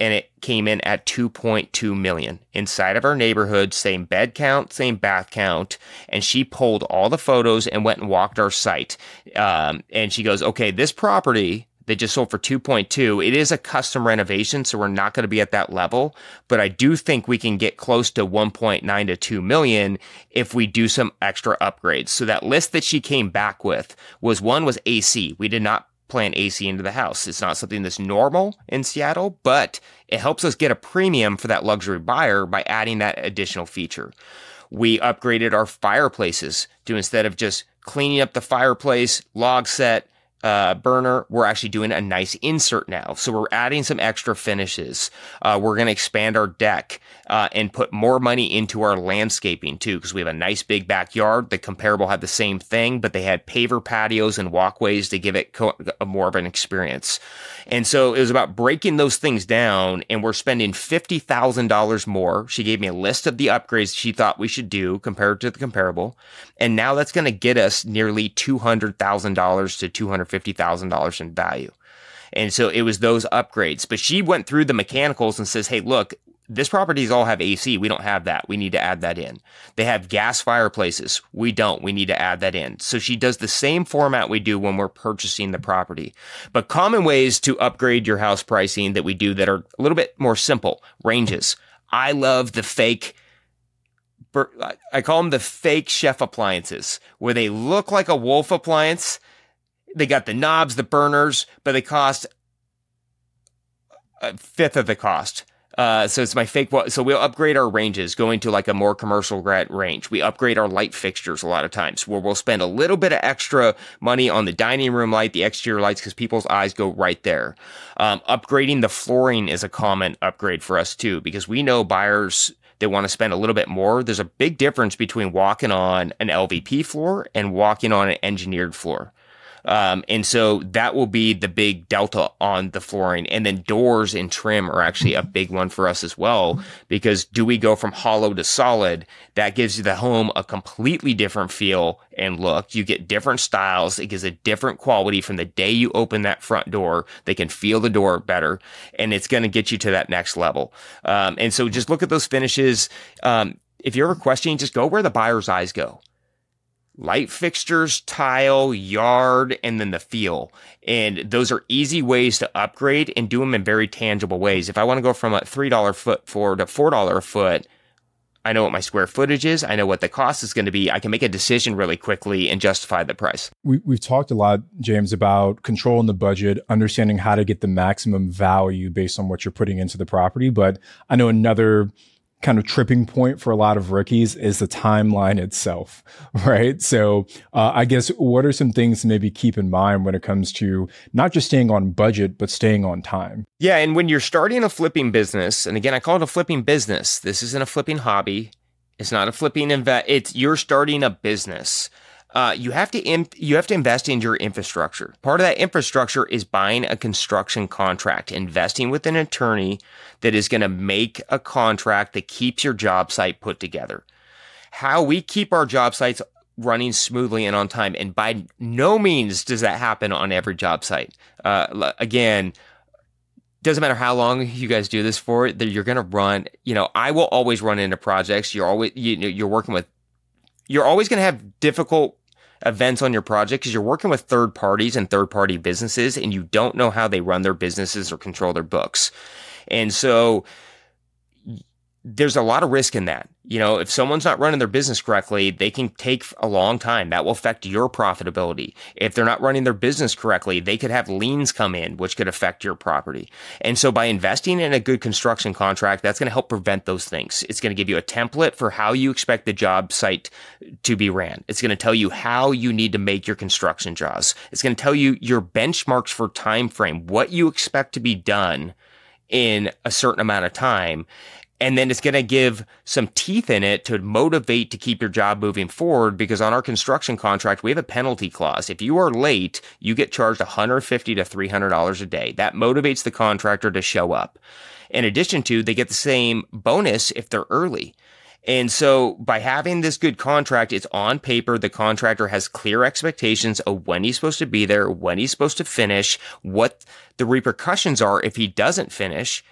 and it came in at two point two million inside of our neighborhood, same bed count, same bath count. And she pulled all the photos and went and walked our site. Um, and she goes, okay, this property they just sold for two point two. It is a custom renovation, so we're not going to be at that level, but I do think we can get close to one point nine to two million if we do some extra upgrades. So that list that she came back with was one was A C. We did not plan A C into the house. It's not something that's normal in Seattle, but it helps us get a premium for that luxury buyer by adding that additional feature. We upgraded our fireplaces to, instead of just cleaning up the fireplace, log set, Uh, burner, we're actually doing a nice insert now. So we're adding some extra finishes. Uh, we're going to expand our deck uh, and put more money into our landscaping too, because we have a nice big backyard. The comparable had the same thing, but they had paver patios and walkways to give it co- a more of an experience. And so it was about breaking those things down, and we're spending fifty thousand dollars more. She gave me a list of the upgrades she thought we should do compared to the comparable. And now that's going to get us nearly two hundred thousand dollars to two hundred fifty thousand dollars in value. And so it was those upgrades. But she went through the mechanicals and says, hey, look, this properties all have A C. We don't have that. We need to add that in. They have gas fireplaces. We don't. We need to add that in. So she does the same format we do when we're purchasing the property. But common ways to upgrade your house pricing that we do that are a little bit more simple. Ranges. I love the fake, I call them the fake chef appliances, where they look like a Wolf appliance. They got the knobs, the burners, but they cost a fifth of the cost. Uh, so it's my fake. So we'll upgrade our ranges, going to like a more commercial grade range. We upgrade our light fixtures a lot of times, where we'll spend a little bit of extra money on the dining room light, the exterior lights, because people's eyes go right there. Um, upgrading the flooring is a common upgrade for us too, because we know buyers, they want to spend a little bit more. There's a big difference between walking on an L V P floor and walking on an engineered floor. Um, and so that will be the big delta on the flooring. And then doors and trim are actually a big one for us as well, because do we go from hollow to solid? That gives the home a completely different feel and look. You get different styles. It gives a different quality from the day you open that front door. They can feel the door better, and it's going to get you to that next level. Um, and so just look at those finishes. Um, if you're ever questioning, just go where the buyer's eyes go. Light fixtures, tile, yard, and then the feel. And those are easy ways to upgrade and do them in very tangible ways. If I want to go from a three dollars foot floor to four dollars a foot, I know what my square footage is. I know what the cost is going to be. I can make a decision really quickly and justify the price. We, we've talked a lot, James, about controlling the budget, understanding how to get the maximum value based on what you're putting into the property. But I know another kind of tripping point for a lot of rookies is the timeline itself, right? So uh, I guess what are some things to maybe keep in mind when it comes to not just staying on budget, but staying on time? Yeah, and when you're starting a flipping business, and again, I call it a flipping business. This isn't a flipping hobby. It's not a flipping invest. It's you're starting a business. Uh, you have to imp- you have to invest in your infrastructure. Part of that infrastructure is buying a construction contract, investing with an attorney that is going to make a contract that keeps your job site put together. How we keep our job sites running smoothly and on time, and by no means does that happen on every job site. Uh, again, doesn't matter how long you guys do this for, that you're going to run. You know, I will always run into projects. You're always you know, you're working with. You're always going to have difficult events on your project because you're working with third parties and third party businesses, and you don't know how they run their businesses or control their books. And so there's a lot of risk in that. You know, if someone's not running their business correctly, they can take a long time. That will affect your profitability. If they're not running their business correctly, they could have liens come in, which could affect your property. And so by investing in a good construction contract, that's going to help prevent those things. It's going to give you a template for how you expect the job site to be ran. It's going to tell you how you need to make your construction draws. It's going to tell you your benchmarks for time frame, what you expect to be done in a certain amount of time. And then it's going to give some teeth in it to motivate to keep your job moving forward, because on our construction contract, we have a penalty clause. If you are late, you get charged one hundred fifty to three hundred dollars a day. That motivates the contractor to show up. In addition to, they get the same bonus if they're early. And so by having this good contract, it's on paper. The contractor has clear expectations of when he's supposed to be there, when he's supposed to finish, what the repercussions are if he doesn't finish,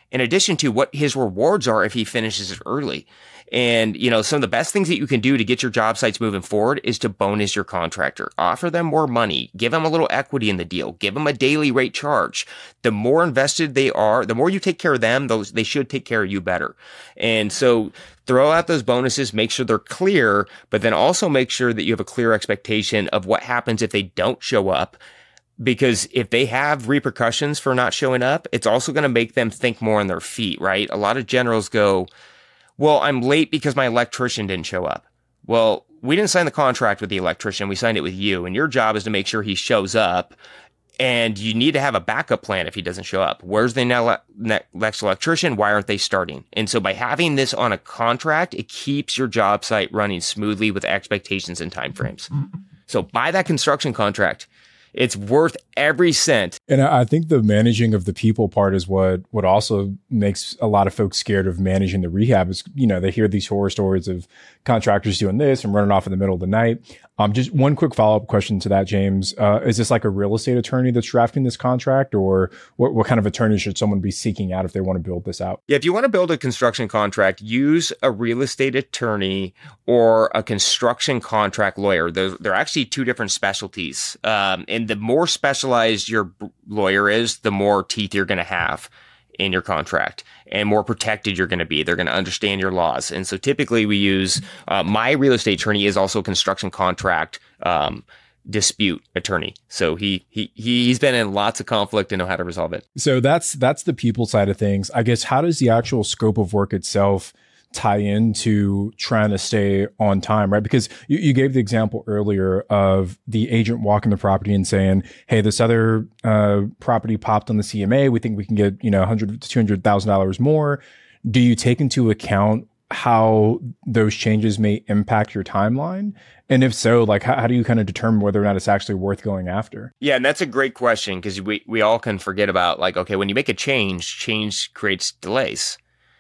in addition to what his rewards are if he finishes it early. And, you know, some of the best things that you can do to get your job sites moving forward is to bonus your contractor. Offer them more money. Give them a little equity in the deal. Give them a daily rate charge. The more invested they are, the more you take care of them, those they should take care of you better. And so throw out those bonuses, make sure they're clear, but then also make sure that you have a clear expectation of what happens if they don't show up. Because if they have repercussions for not showing up, it's also going to make them think more on their feet, right? A lot of generals go, well, I'm late because my electrician didn't show up. Well, we didn't sign the contract with the electrician. We signed it with you. And your job is to make sure he shows up. And you need to have a backup plan if he doesn't show up. Where's the next electrician? Why aren't they starting? And so by having this on a contract, it keeps your job site running smoothly with expectations and timeframes. So buy that construction contract. It's worth every cent. And I think the managing of the people part is what what also makes a lot of folks scared of managing the rehab is, you know, they hear these horror stories of contractors doing this and running off in the middle of the night. Um, just one quick follow-up question to that, James. Uh, is this like a real estate attorney that's drafting this contract, or what, what kind of attorney should someone be seeking out if they want to build this out? Yeah, if you want to build a construction contract, use a real estate attorney or a construction contract lawyer. They're, they're actually two different specialties. Um, and the more specialized your lawyer is, the more teeth you're going to have in your contract and more protected you're going to be. They're going to understand your laws. And so typically we use, uh, my real estate attorney is also a construction contract um, dispute attorney. So he, he, he's been in lots of conflict and know how to resolve it. So that's, that's the people side of things. I guess, how does the actual scope of work itself tie into trying to stay on time, right? Because you, you gave the example earlier of the agent walking the property and saying, hey, this other uh, property popped on the C M A. We think we can get, you know, one hundred thousand to two hundred thousand dollars more. Do you take into account how those changes may impact your timeline? And if so, like, how, how do you kind of determine whether or not it's actually worth going after? Yeah, and that's a great question, because we, we all can forget about, like, okay, when you make a change, change creates delays.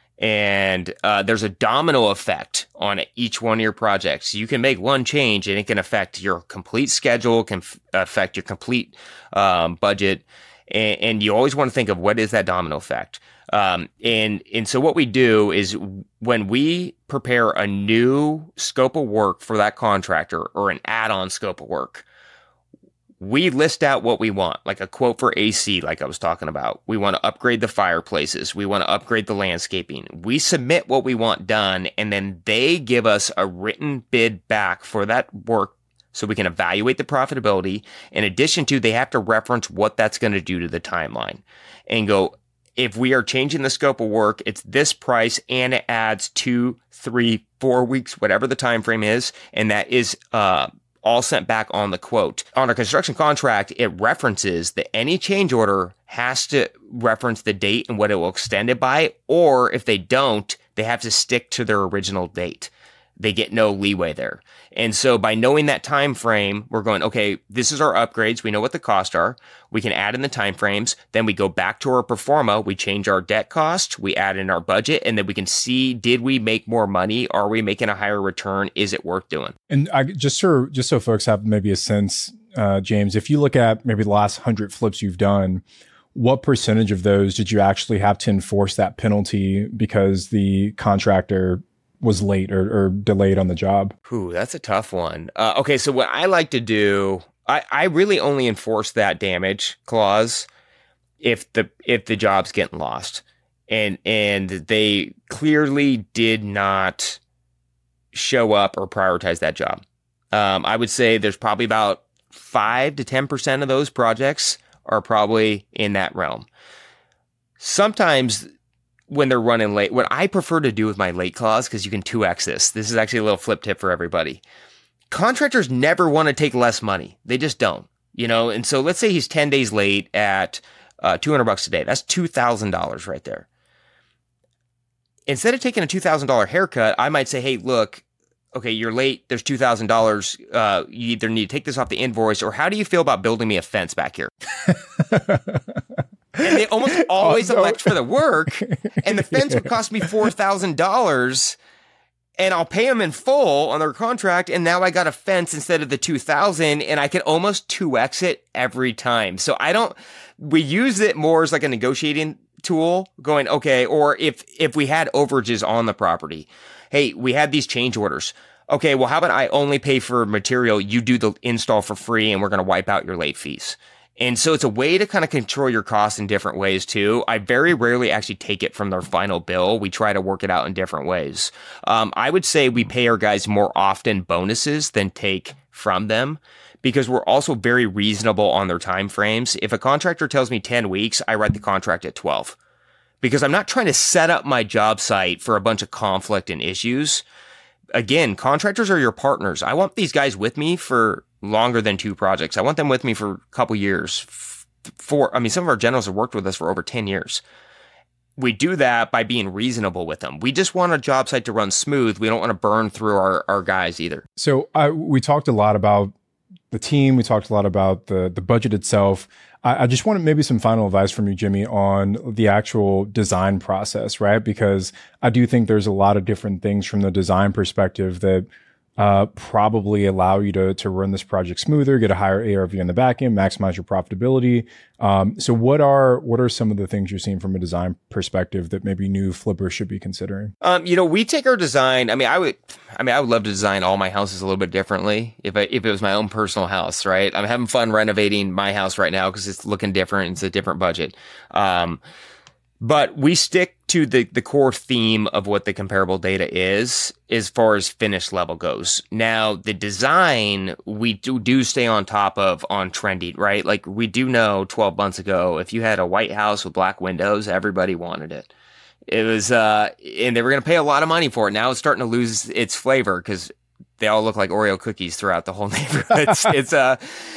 And uh, there's a domino effect on each one of your projects. You can make one change and it can affect your complete schedule, can f- affect your complete um, budget. And, and you always want to think of what is that domino effect. Um, and, and so what we do is when we prepare a new scope of work for that contractor or an add-on scope of work, we list out what we want, like a quote for A C, like I was talking about. We want to upgrade the fireplaces. We want to upgrade the landscaping. We submit what we want done, and then they give us a written bid back for that work so we can evaluate the profitability. In addition to, they have to reference what that's going to do to the timeline and go, if we are changing the scope of work, it's this price and it adds two, three, four weeks, whatever the time frame is, and that is uh all sent back on the quote. On a construction contract, it references that any change order has to reference the date and what it will extend it by, or if they don't, they have to stick to their original date. They get no leeway there. And so by knowing that time frame, we're going, okay, this is our upgrades. We know what the costs are. We can add in the time frames. Then we go back to our pro forma. We change our debt cost. We add in our budget, and then we can see, did we make more money? Are we making a higher return? Is it worth doing? And I just so just so folks have maybe a sense, uh, James, if you look at maybe the last hundred flips you've done, what percentage of those did you actually have to enforce that penalty because the contractor was late or, or delayed on the job? Ooh, that's a tough one. Uh, okay, so what I like to do, I, I really only enforce that damage clause if the if the job's getting lost, and and they clearly did not show up or prioritize that job. Um, I would say there's probably about five to ten percent of those projects are probably in that realm. Sometimes when they're running late, what I prefer to do with my late clause, because you can two X this. This is actually a little flip tip for everybody. Contractors never want to take less money. They just don't, you know? And so let's say he's ten days late at uh, two hundred bucks a day. That's two thousand dollars right there. Instead of taking a two thousand dollars haircut, I might say, hey, look, okay, you're late. There's two thousand dollars. Uh, you either need to take this off the invoice, or how do you feel about building me a fence back here? And they almost always oh, no. elect for the work, and the fence yeah. would cost me four thousand dollars, and I'll pay them in full on their contract, and now I got a fence instead of the two thousand dollars, and I can almost two X it every time. So I don't, we use it more as like a negotiating tool going, okay, or if, if we had overages on the property, hey, we had these change orders. Okay, well, how about I only pay for material, you do the install for free, and we're going to wipe out your late fees. And so it's a way to kind of control your costs in different ways too. I very rarely actually take it from their final bill. We try to work it out in different ways. Um, I would say we pay our guys more often bonuses than take from them, because we're also very reasonable on their time frames. If a contractor tells me ten weeks, I write the contract at twelve, because I'm not trying to set up my job site for a bunch of conflict and issues. Again, contractors are your partners. I want these guys with me for longer than two projects. I want them with me for a couple years. For, I mean, some of our generals have worked with us for over ten years. We do that by being reasonable with them. We just want a job site to run smooth. We don't want to burn through our, our guys either. So I, we talked a lot about the team. We talked a lot about the the budget itself. I, I just wanted maybe some final advice from you, Jimmy, on the actual design process, right? Because I do think there's a lot of different things from the design perspective that uh, probably allow you to to run this project smoother, get a higher A R V on the back end, maximize your profitability. Um, so what are what are some of the things you're seeing from a design perspective that maybe new flippers should be considering? Um, you know, we take our design. I mean, I would, I mean, I would love to design all my houses a little bit differently if I, if it was my own personal house, right? I'm having fun renovating my house right now because it's looking different. It's a different budget. Um, But we stick to the, the core theme of what the comparable data is as far as finish level goes. Now, the design, we do, do stay on top of on trending, right? Like we do know twelve months ago, if you had a white house with black windows, everybody wanted it. It was, uh, and they were going to pay a lot of money for it. Now it's starting to lose its flavor because they all look like Oreo cookies throughout the whole neighborhood. It's, it's uh,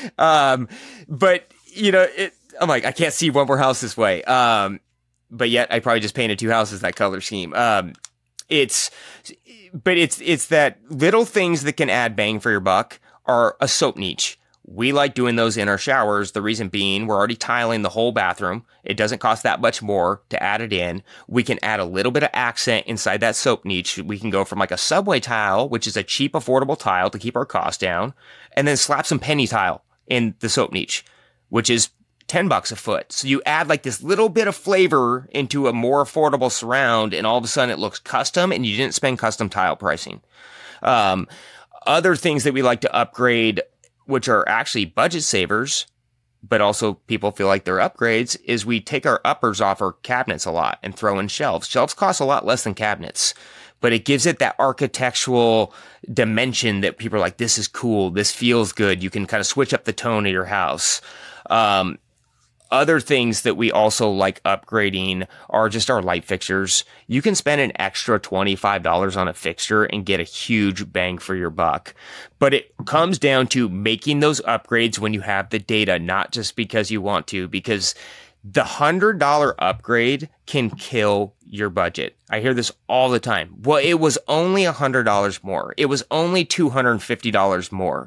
um, but you know, it, I'm like, I can't see one more house this way. Um, But yet I probably just painted two houses that color scheme. Um, it's, but it's, it's that little things that can add bang for your buck are a soap niche. We like doing those in our showers. The reason being we're already tiling the whole bathroom. It doesn't cost that much more to add it in. We can add a little bit of accent inside that soap niche. We can go from like a Subway tile, which is a cheap, affordable tile to keep our costs down, and then slap some penny tile in the soap niche, which is ten bucks a foot. So you add like this little bit of flavor into a more affordable surround, and all of a sudden it looks custom, and you didn't spend custom tile pricing. Um, other things that we like to upgrade, which are actually budget savers, but also people feel like they're upgrades, is we take our uppers off our cabinets a lot and throw in shelves. Shelves cost a lot less than cabinets, but it gives it that architectural dimension that people are like, this is cool. This feels good. You can kind of switch up the tone of your house. Um, Other things that we also like upgrading are just our light fixtures. You can spend an extra twenty-five dollars on a fixture and get a huge bang for your buck. But it comes down to making those upgrades when you have the data, not just because you want to, because the one hundred dollars upgrade can kill your budget. I hear this all the time. Well, it was only one hundred dollars more. It was only two hundred fifty dollars more.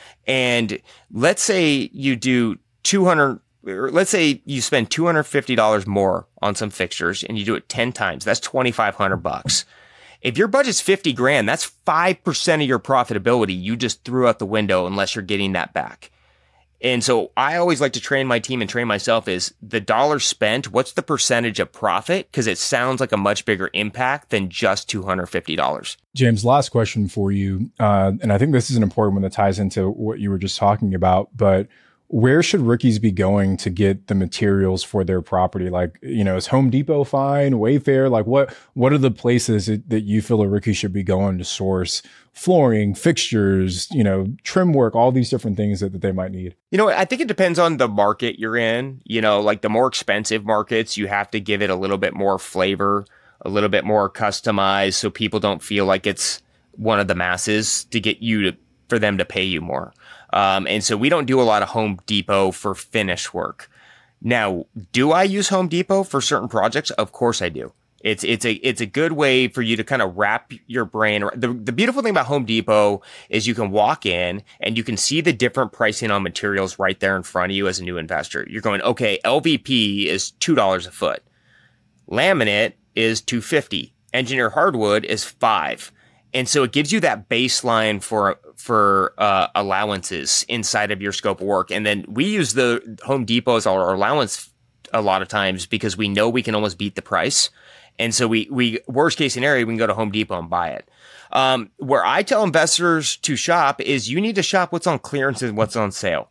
And let's say you do two hundred Let's say you spend two hundred fifty dollars more on some fixtures and you do it ten times. That's twenty-five hundred bucks. If your budget's fifty grand, that's five percent of your profitability you just threw out the window unless you're getting that back. And so I always like to train my team and train myself is the dollar spent, what's the percentage of profit? Because it sounds like a much bigger impact than just two hundred fifty dollars. James, last question for you. Uh, and I think this is an important one that ties into what you were just talking about, but where should rookies be going to get the materials for their property? Like, you know, is Home Depot fine? Wayfair? Like what, what are the places that, that you feel a rookie should be going to source flooring, fixtures, you know, trim work, all these different things that, that they might need? You know, I think it depends on the market you're in. You know, like the more expensive markets, you have to give it a little bit more flavor, a little bit more customized so people don't feel like it's one of the masses to get you to, for them to pay you more. Um, and so we don't do a lot of Home Depot for finish work. Now, do I use Home Depot for certain projects? Of course I do. It's, it's a, it's a good way for you to kind of wrap your brain. The, the beautiful thing about Home Depot is you can walk in and you can see the different pricing on materials right there in front of you as a new investor. You're going, okay, L V P is two dollars a foot. Laminate is two dollars and fifty cents. Engineer hardwood is five. And so it gives you that baseline for for uh, allowances inside of your scope of work. And then we use the Home Depot as our allowance a lot of times because we know we can almost beat the price. And so we, we worst case scenario, we can go to Home Depot and buy it. Um, where I tell investors to shop is you need to shop what's on clearance and what's on sale.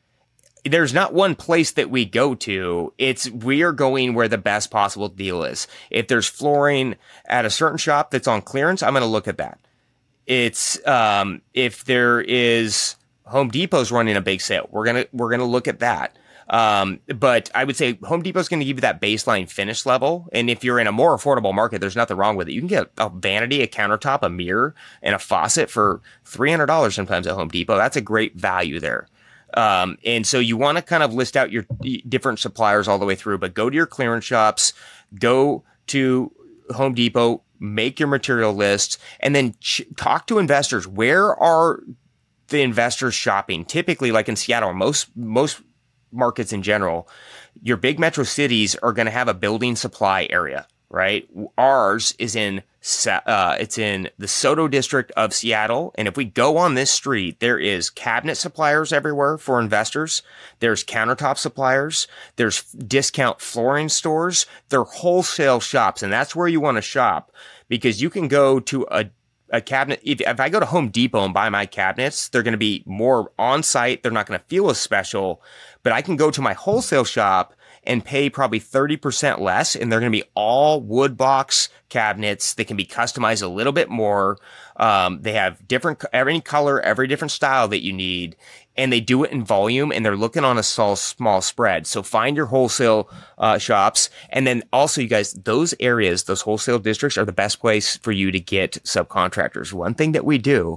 There's not one place that we go to. It's we are going where the best possible deal is. If there's flooring at a certain shop that's on clearance, I'm going to look at that. It's, um, if there is Home Depot's running a big sale, we're going to, we're going to look at that. Um, but I would say Home Depot's going to give you that baseline finish level. And if you're in a more affordable market, there's nothing wrong with it. You can get a vanity, a countertop, a mirror, and a faucet for three hundred dollars sometimes at Home Depot. That's a great value there. Um, and so you want to kind of list out your different suppliers all the way through, but go to your clearance shops, go to Home Depot, make your material list, and then ch- talk to investors. Where are the investors shopping? Typically, like in Seattle, most, most markets in general, your big metro cities are going to have a building supply area, right? Ours is in, uh, it's in the Soto district of Seattle. And if we go on this street, there is cabinet suppliers everywhere for investors. There's countertop suppliers. There's discount flooring stores. They're wholesale shops. And that's where you want to shop because you can go to a A cabinet, if, if I go to Home Depot and buy my cabinets, they're going to be more on site. They're not going to feel as special, but I can go to my wholesale shop and pay probably thirty percent less. And they're going to be all wood box cabinets. They can be customized a little bit more. Um, they have different, every color, every different style that you need. And they do it in volume and they're looking on a small, small spread. So find your wholesale, uh, shops. And then also you guys, those areas, those wholesale districts are the best place for you to get subcontractors. One thing that we do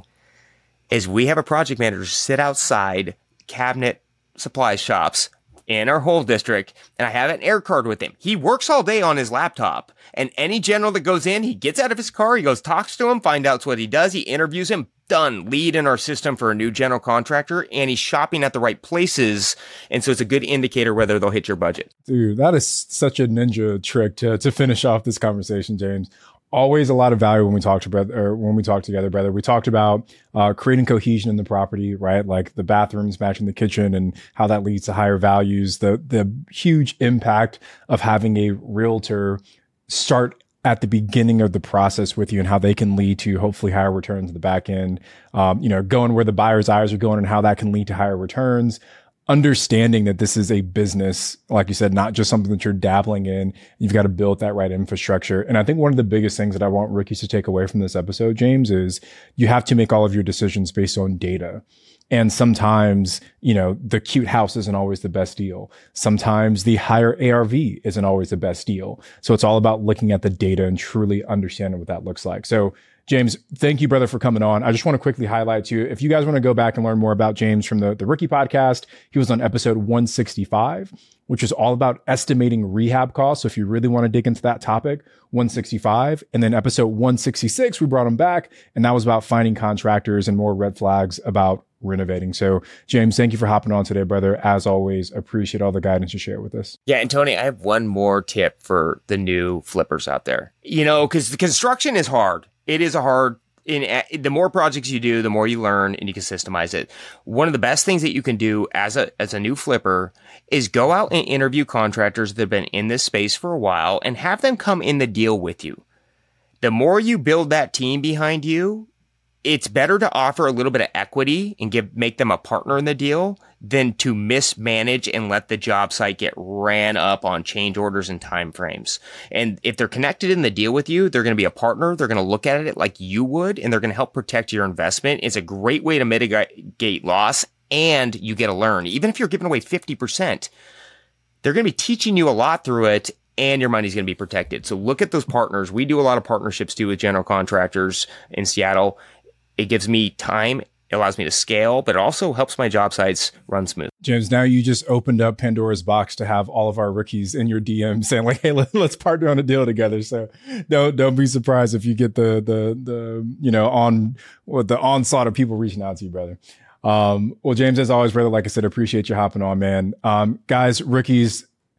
is we have a project manager sit outside cabinet supply shops in our whole district, and I have an air card with him. He works all day on his laptop, and any general that goes in, he gets out of his car, he goes, talks to him, finds out what he does, he interviews him, done, lead in our system for a new general contractor, and he's shopping at the right places, and so it's a good indicator whether they'll hit your budget. Dude, that is such a ninja trick to to finish off this conversation, James. Always a lot of value when we talk to brother, or when we talk together, brother. We talked about uh, creating cohesion in the property, right? Like the bathrooms matching the kitchen and how that leads to higher values. The the huge impact of having a realtor start at the beginning of the process with you and how they can lead to hopefully higher returns in the back end. Um, you know, going where the buyer's eyes are going and how that can lead to higher returns. Understanding that this is a business, like you said, not just something that you're dabbling in. You've got to build that right infrastructure. And I think one of the biggest things that I want rookies to take away from this episode, James, is you have to make all of your decisions based on data. And sometimes, you know, the cute house isn't always the best deal. Sometimes the higher A R V isn't always the best deal. So it's all about looking at the data and truly understanding what that looks like. So James, thank you, brother, for coming on. I just want to quickly highlight to you, if you guys want to go back and learn more about James from the, the Rookie Podcast, he was on episode one sixty-five, which is all about estimating rehab costs. So if you really want to dig into that topic, one sixty-five. And then episode one sixty-six, we brought him back, and that was about finding contractors and more red flags about renovating. So James, thank you for hopping on today, brother. As always, appreciate all the guidance you share with us. Yeah. And Tony, I have one more tip for the new flippers out there, you know, because the construction is hard. It is a hard, in the more projects you do, the more you learn and you can systemize it. One of the best things that you can do as a, as a new flipper is go out and interview contractors that have been in this space for a while and have them come in the deal with you. The more you build that team behind you, it's better to offer a little bit of equity and give, make them a partner in the deal than to mismanage and let the job site get ran up on change orders and timeframes. And if they're connected in the deal with you, they're going to be a partner. They're going to look at it like you would, and they're going to help protect your investment. It's a great way to mitigate loss, and you get to learn. Even if you're giving away fifty percent, they're going to be teaching you a lot through it, and your money's going to be protected. So look at those partners. We do a lot of partnerships too with general contractors in Seattle. It gives me time, it allows me to scale, but it also helps my job sites run smooth. James, now you just opened up Pandora's box to have all of our rookies in your D M saying like, hey, let, let's partner on a deal together. So don't, don't be surprised if you get the, the, the, you know, on well, the onslaught of people reaching out to you, brother. Um, well, James, as always, brother, like I said, appreciate you hopping on, man. Um, guys, rookies,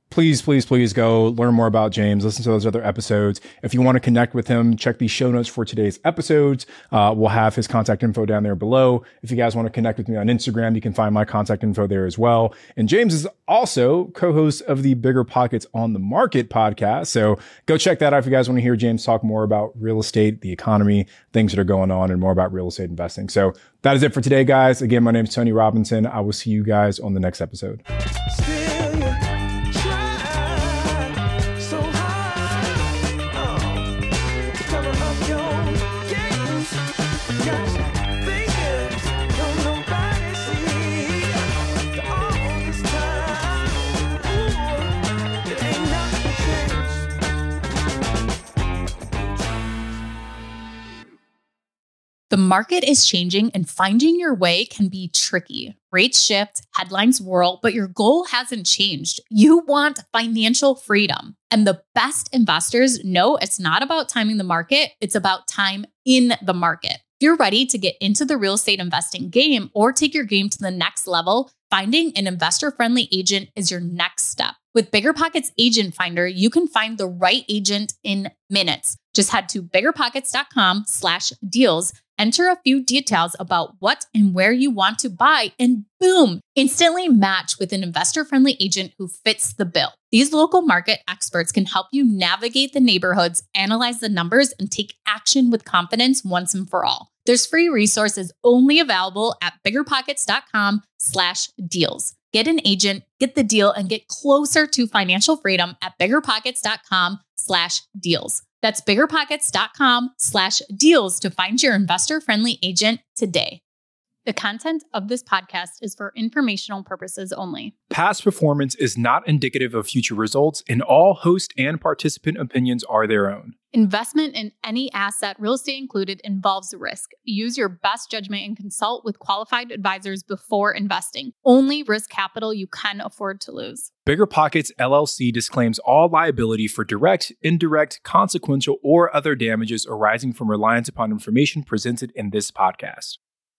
please, please, please go learn more about James. Listen to those other episodes. If you want to connect with him, check the show notes for today's episodes. Uh, we'll have his contact info down there below. If you guys want to connect with me on Instagram, you can find my contact info there as well. And James is also co-host of the Bigger Pockets on the Market podcast. So go check that out if you guys want to hear James talk more about real estate, the economy, things that are going on, and more about real estate investing. So that is it for today, guys. Again, my name is Tony Robinson. I will see you guys on the next episode. The market is changing and finding your way can be tricky. Rates shift, headlines whirl, but your goal hasn't changed. You want financial freedom. And the best investors know it's not about timing the market, it's about time in the market. If you're ready to get into the real estate investing game or take your game to the next level, finding an investor-friendly agent is your next step. With BiggerPockets Agent Finder, you can find the right agent in minutes. Just head to biggerpockets.com slash deals. Enter a few details about what and where you want to buy, and boom, instantly match with an investor-friendly agent who fits the bill. These local market experts can help you navigate the neighborhoods, analyze the numbers, and take action with confidence once and for all. There's free resources only available at biggerpockets.com slash deals. Get an agent, get the deal, and get closer to financial freedom at biggerpockets.com slash deals. That's biggerpockets.com slash deals to find your investor-friendly agent today. The content of this podcast is for informational purposes only. Past performance is not indicative of future results, and all host and participant opinions are their own. Investment in any asset, real estate included, involves risk. Use your best judgment and consult with qualified advisors before investing. Only risk capital you can afford to lose. BiggerPockets L L C disclaims all liability for direct, indirect, consequential, or other damages arising from reliance upon information presented in this podcast.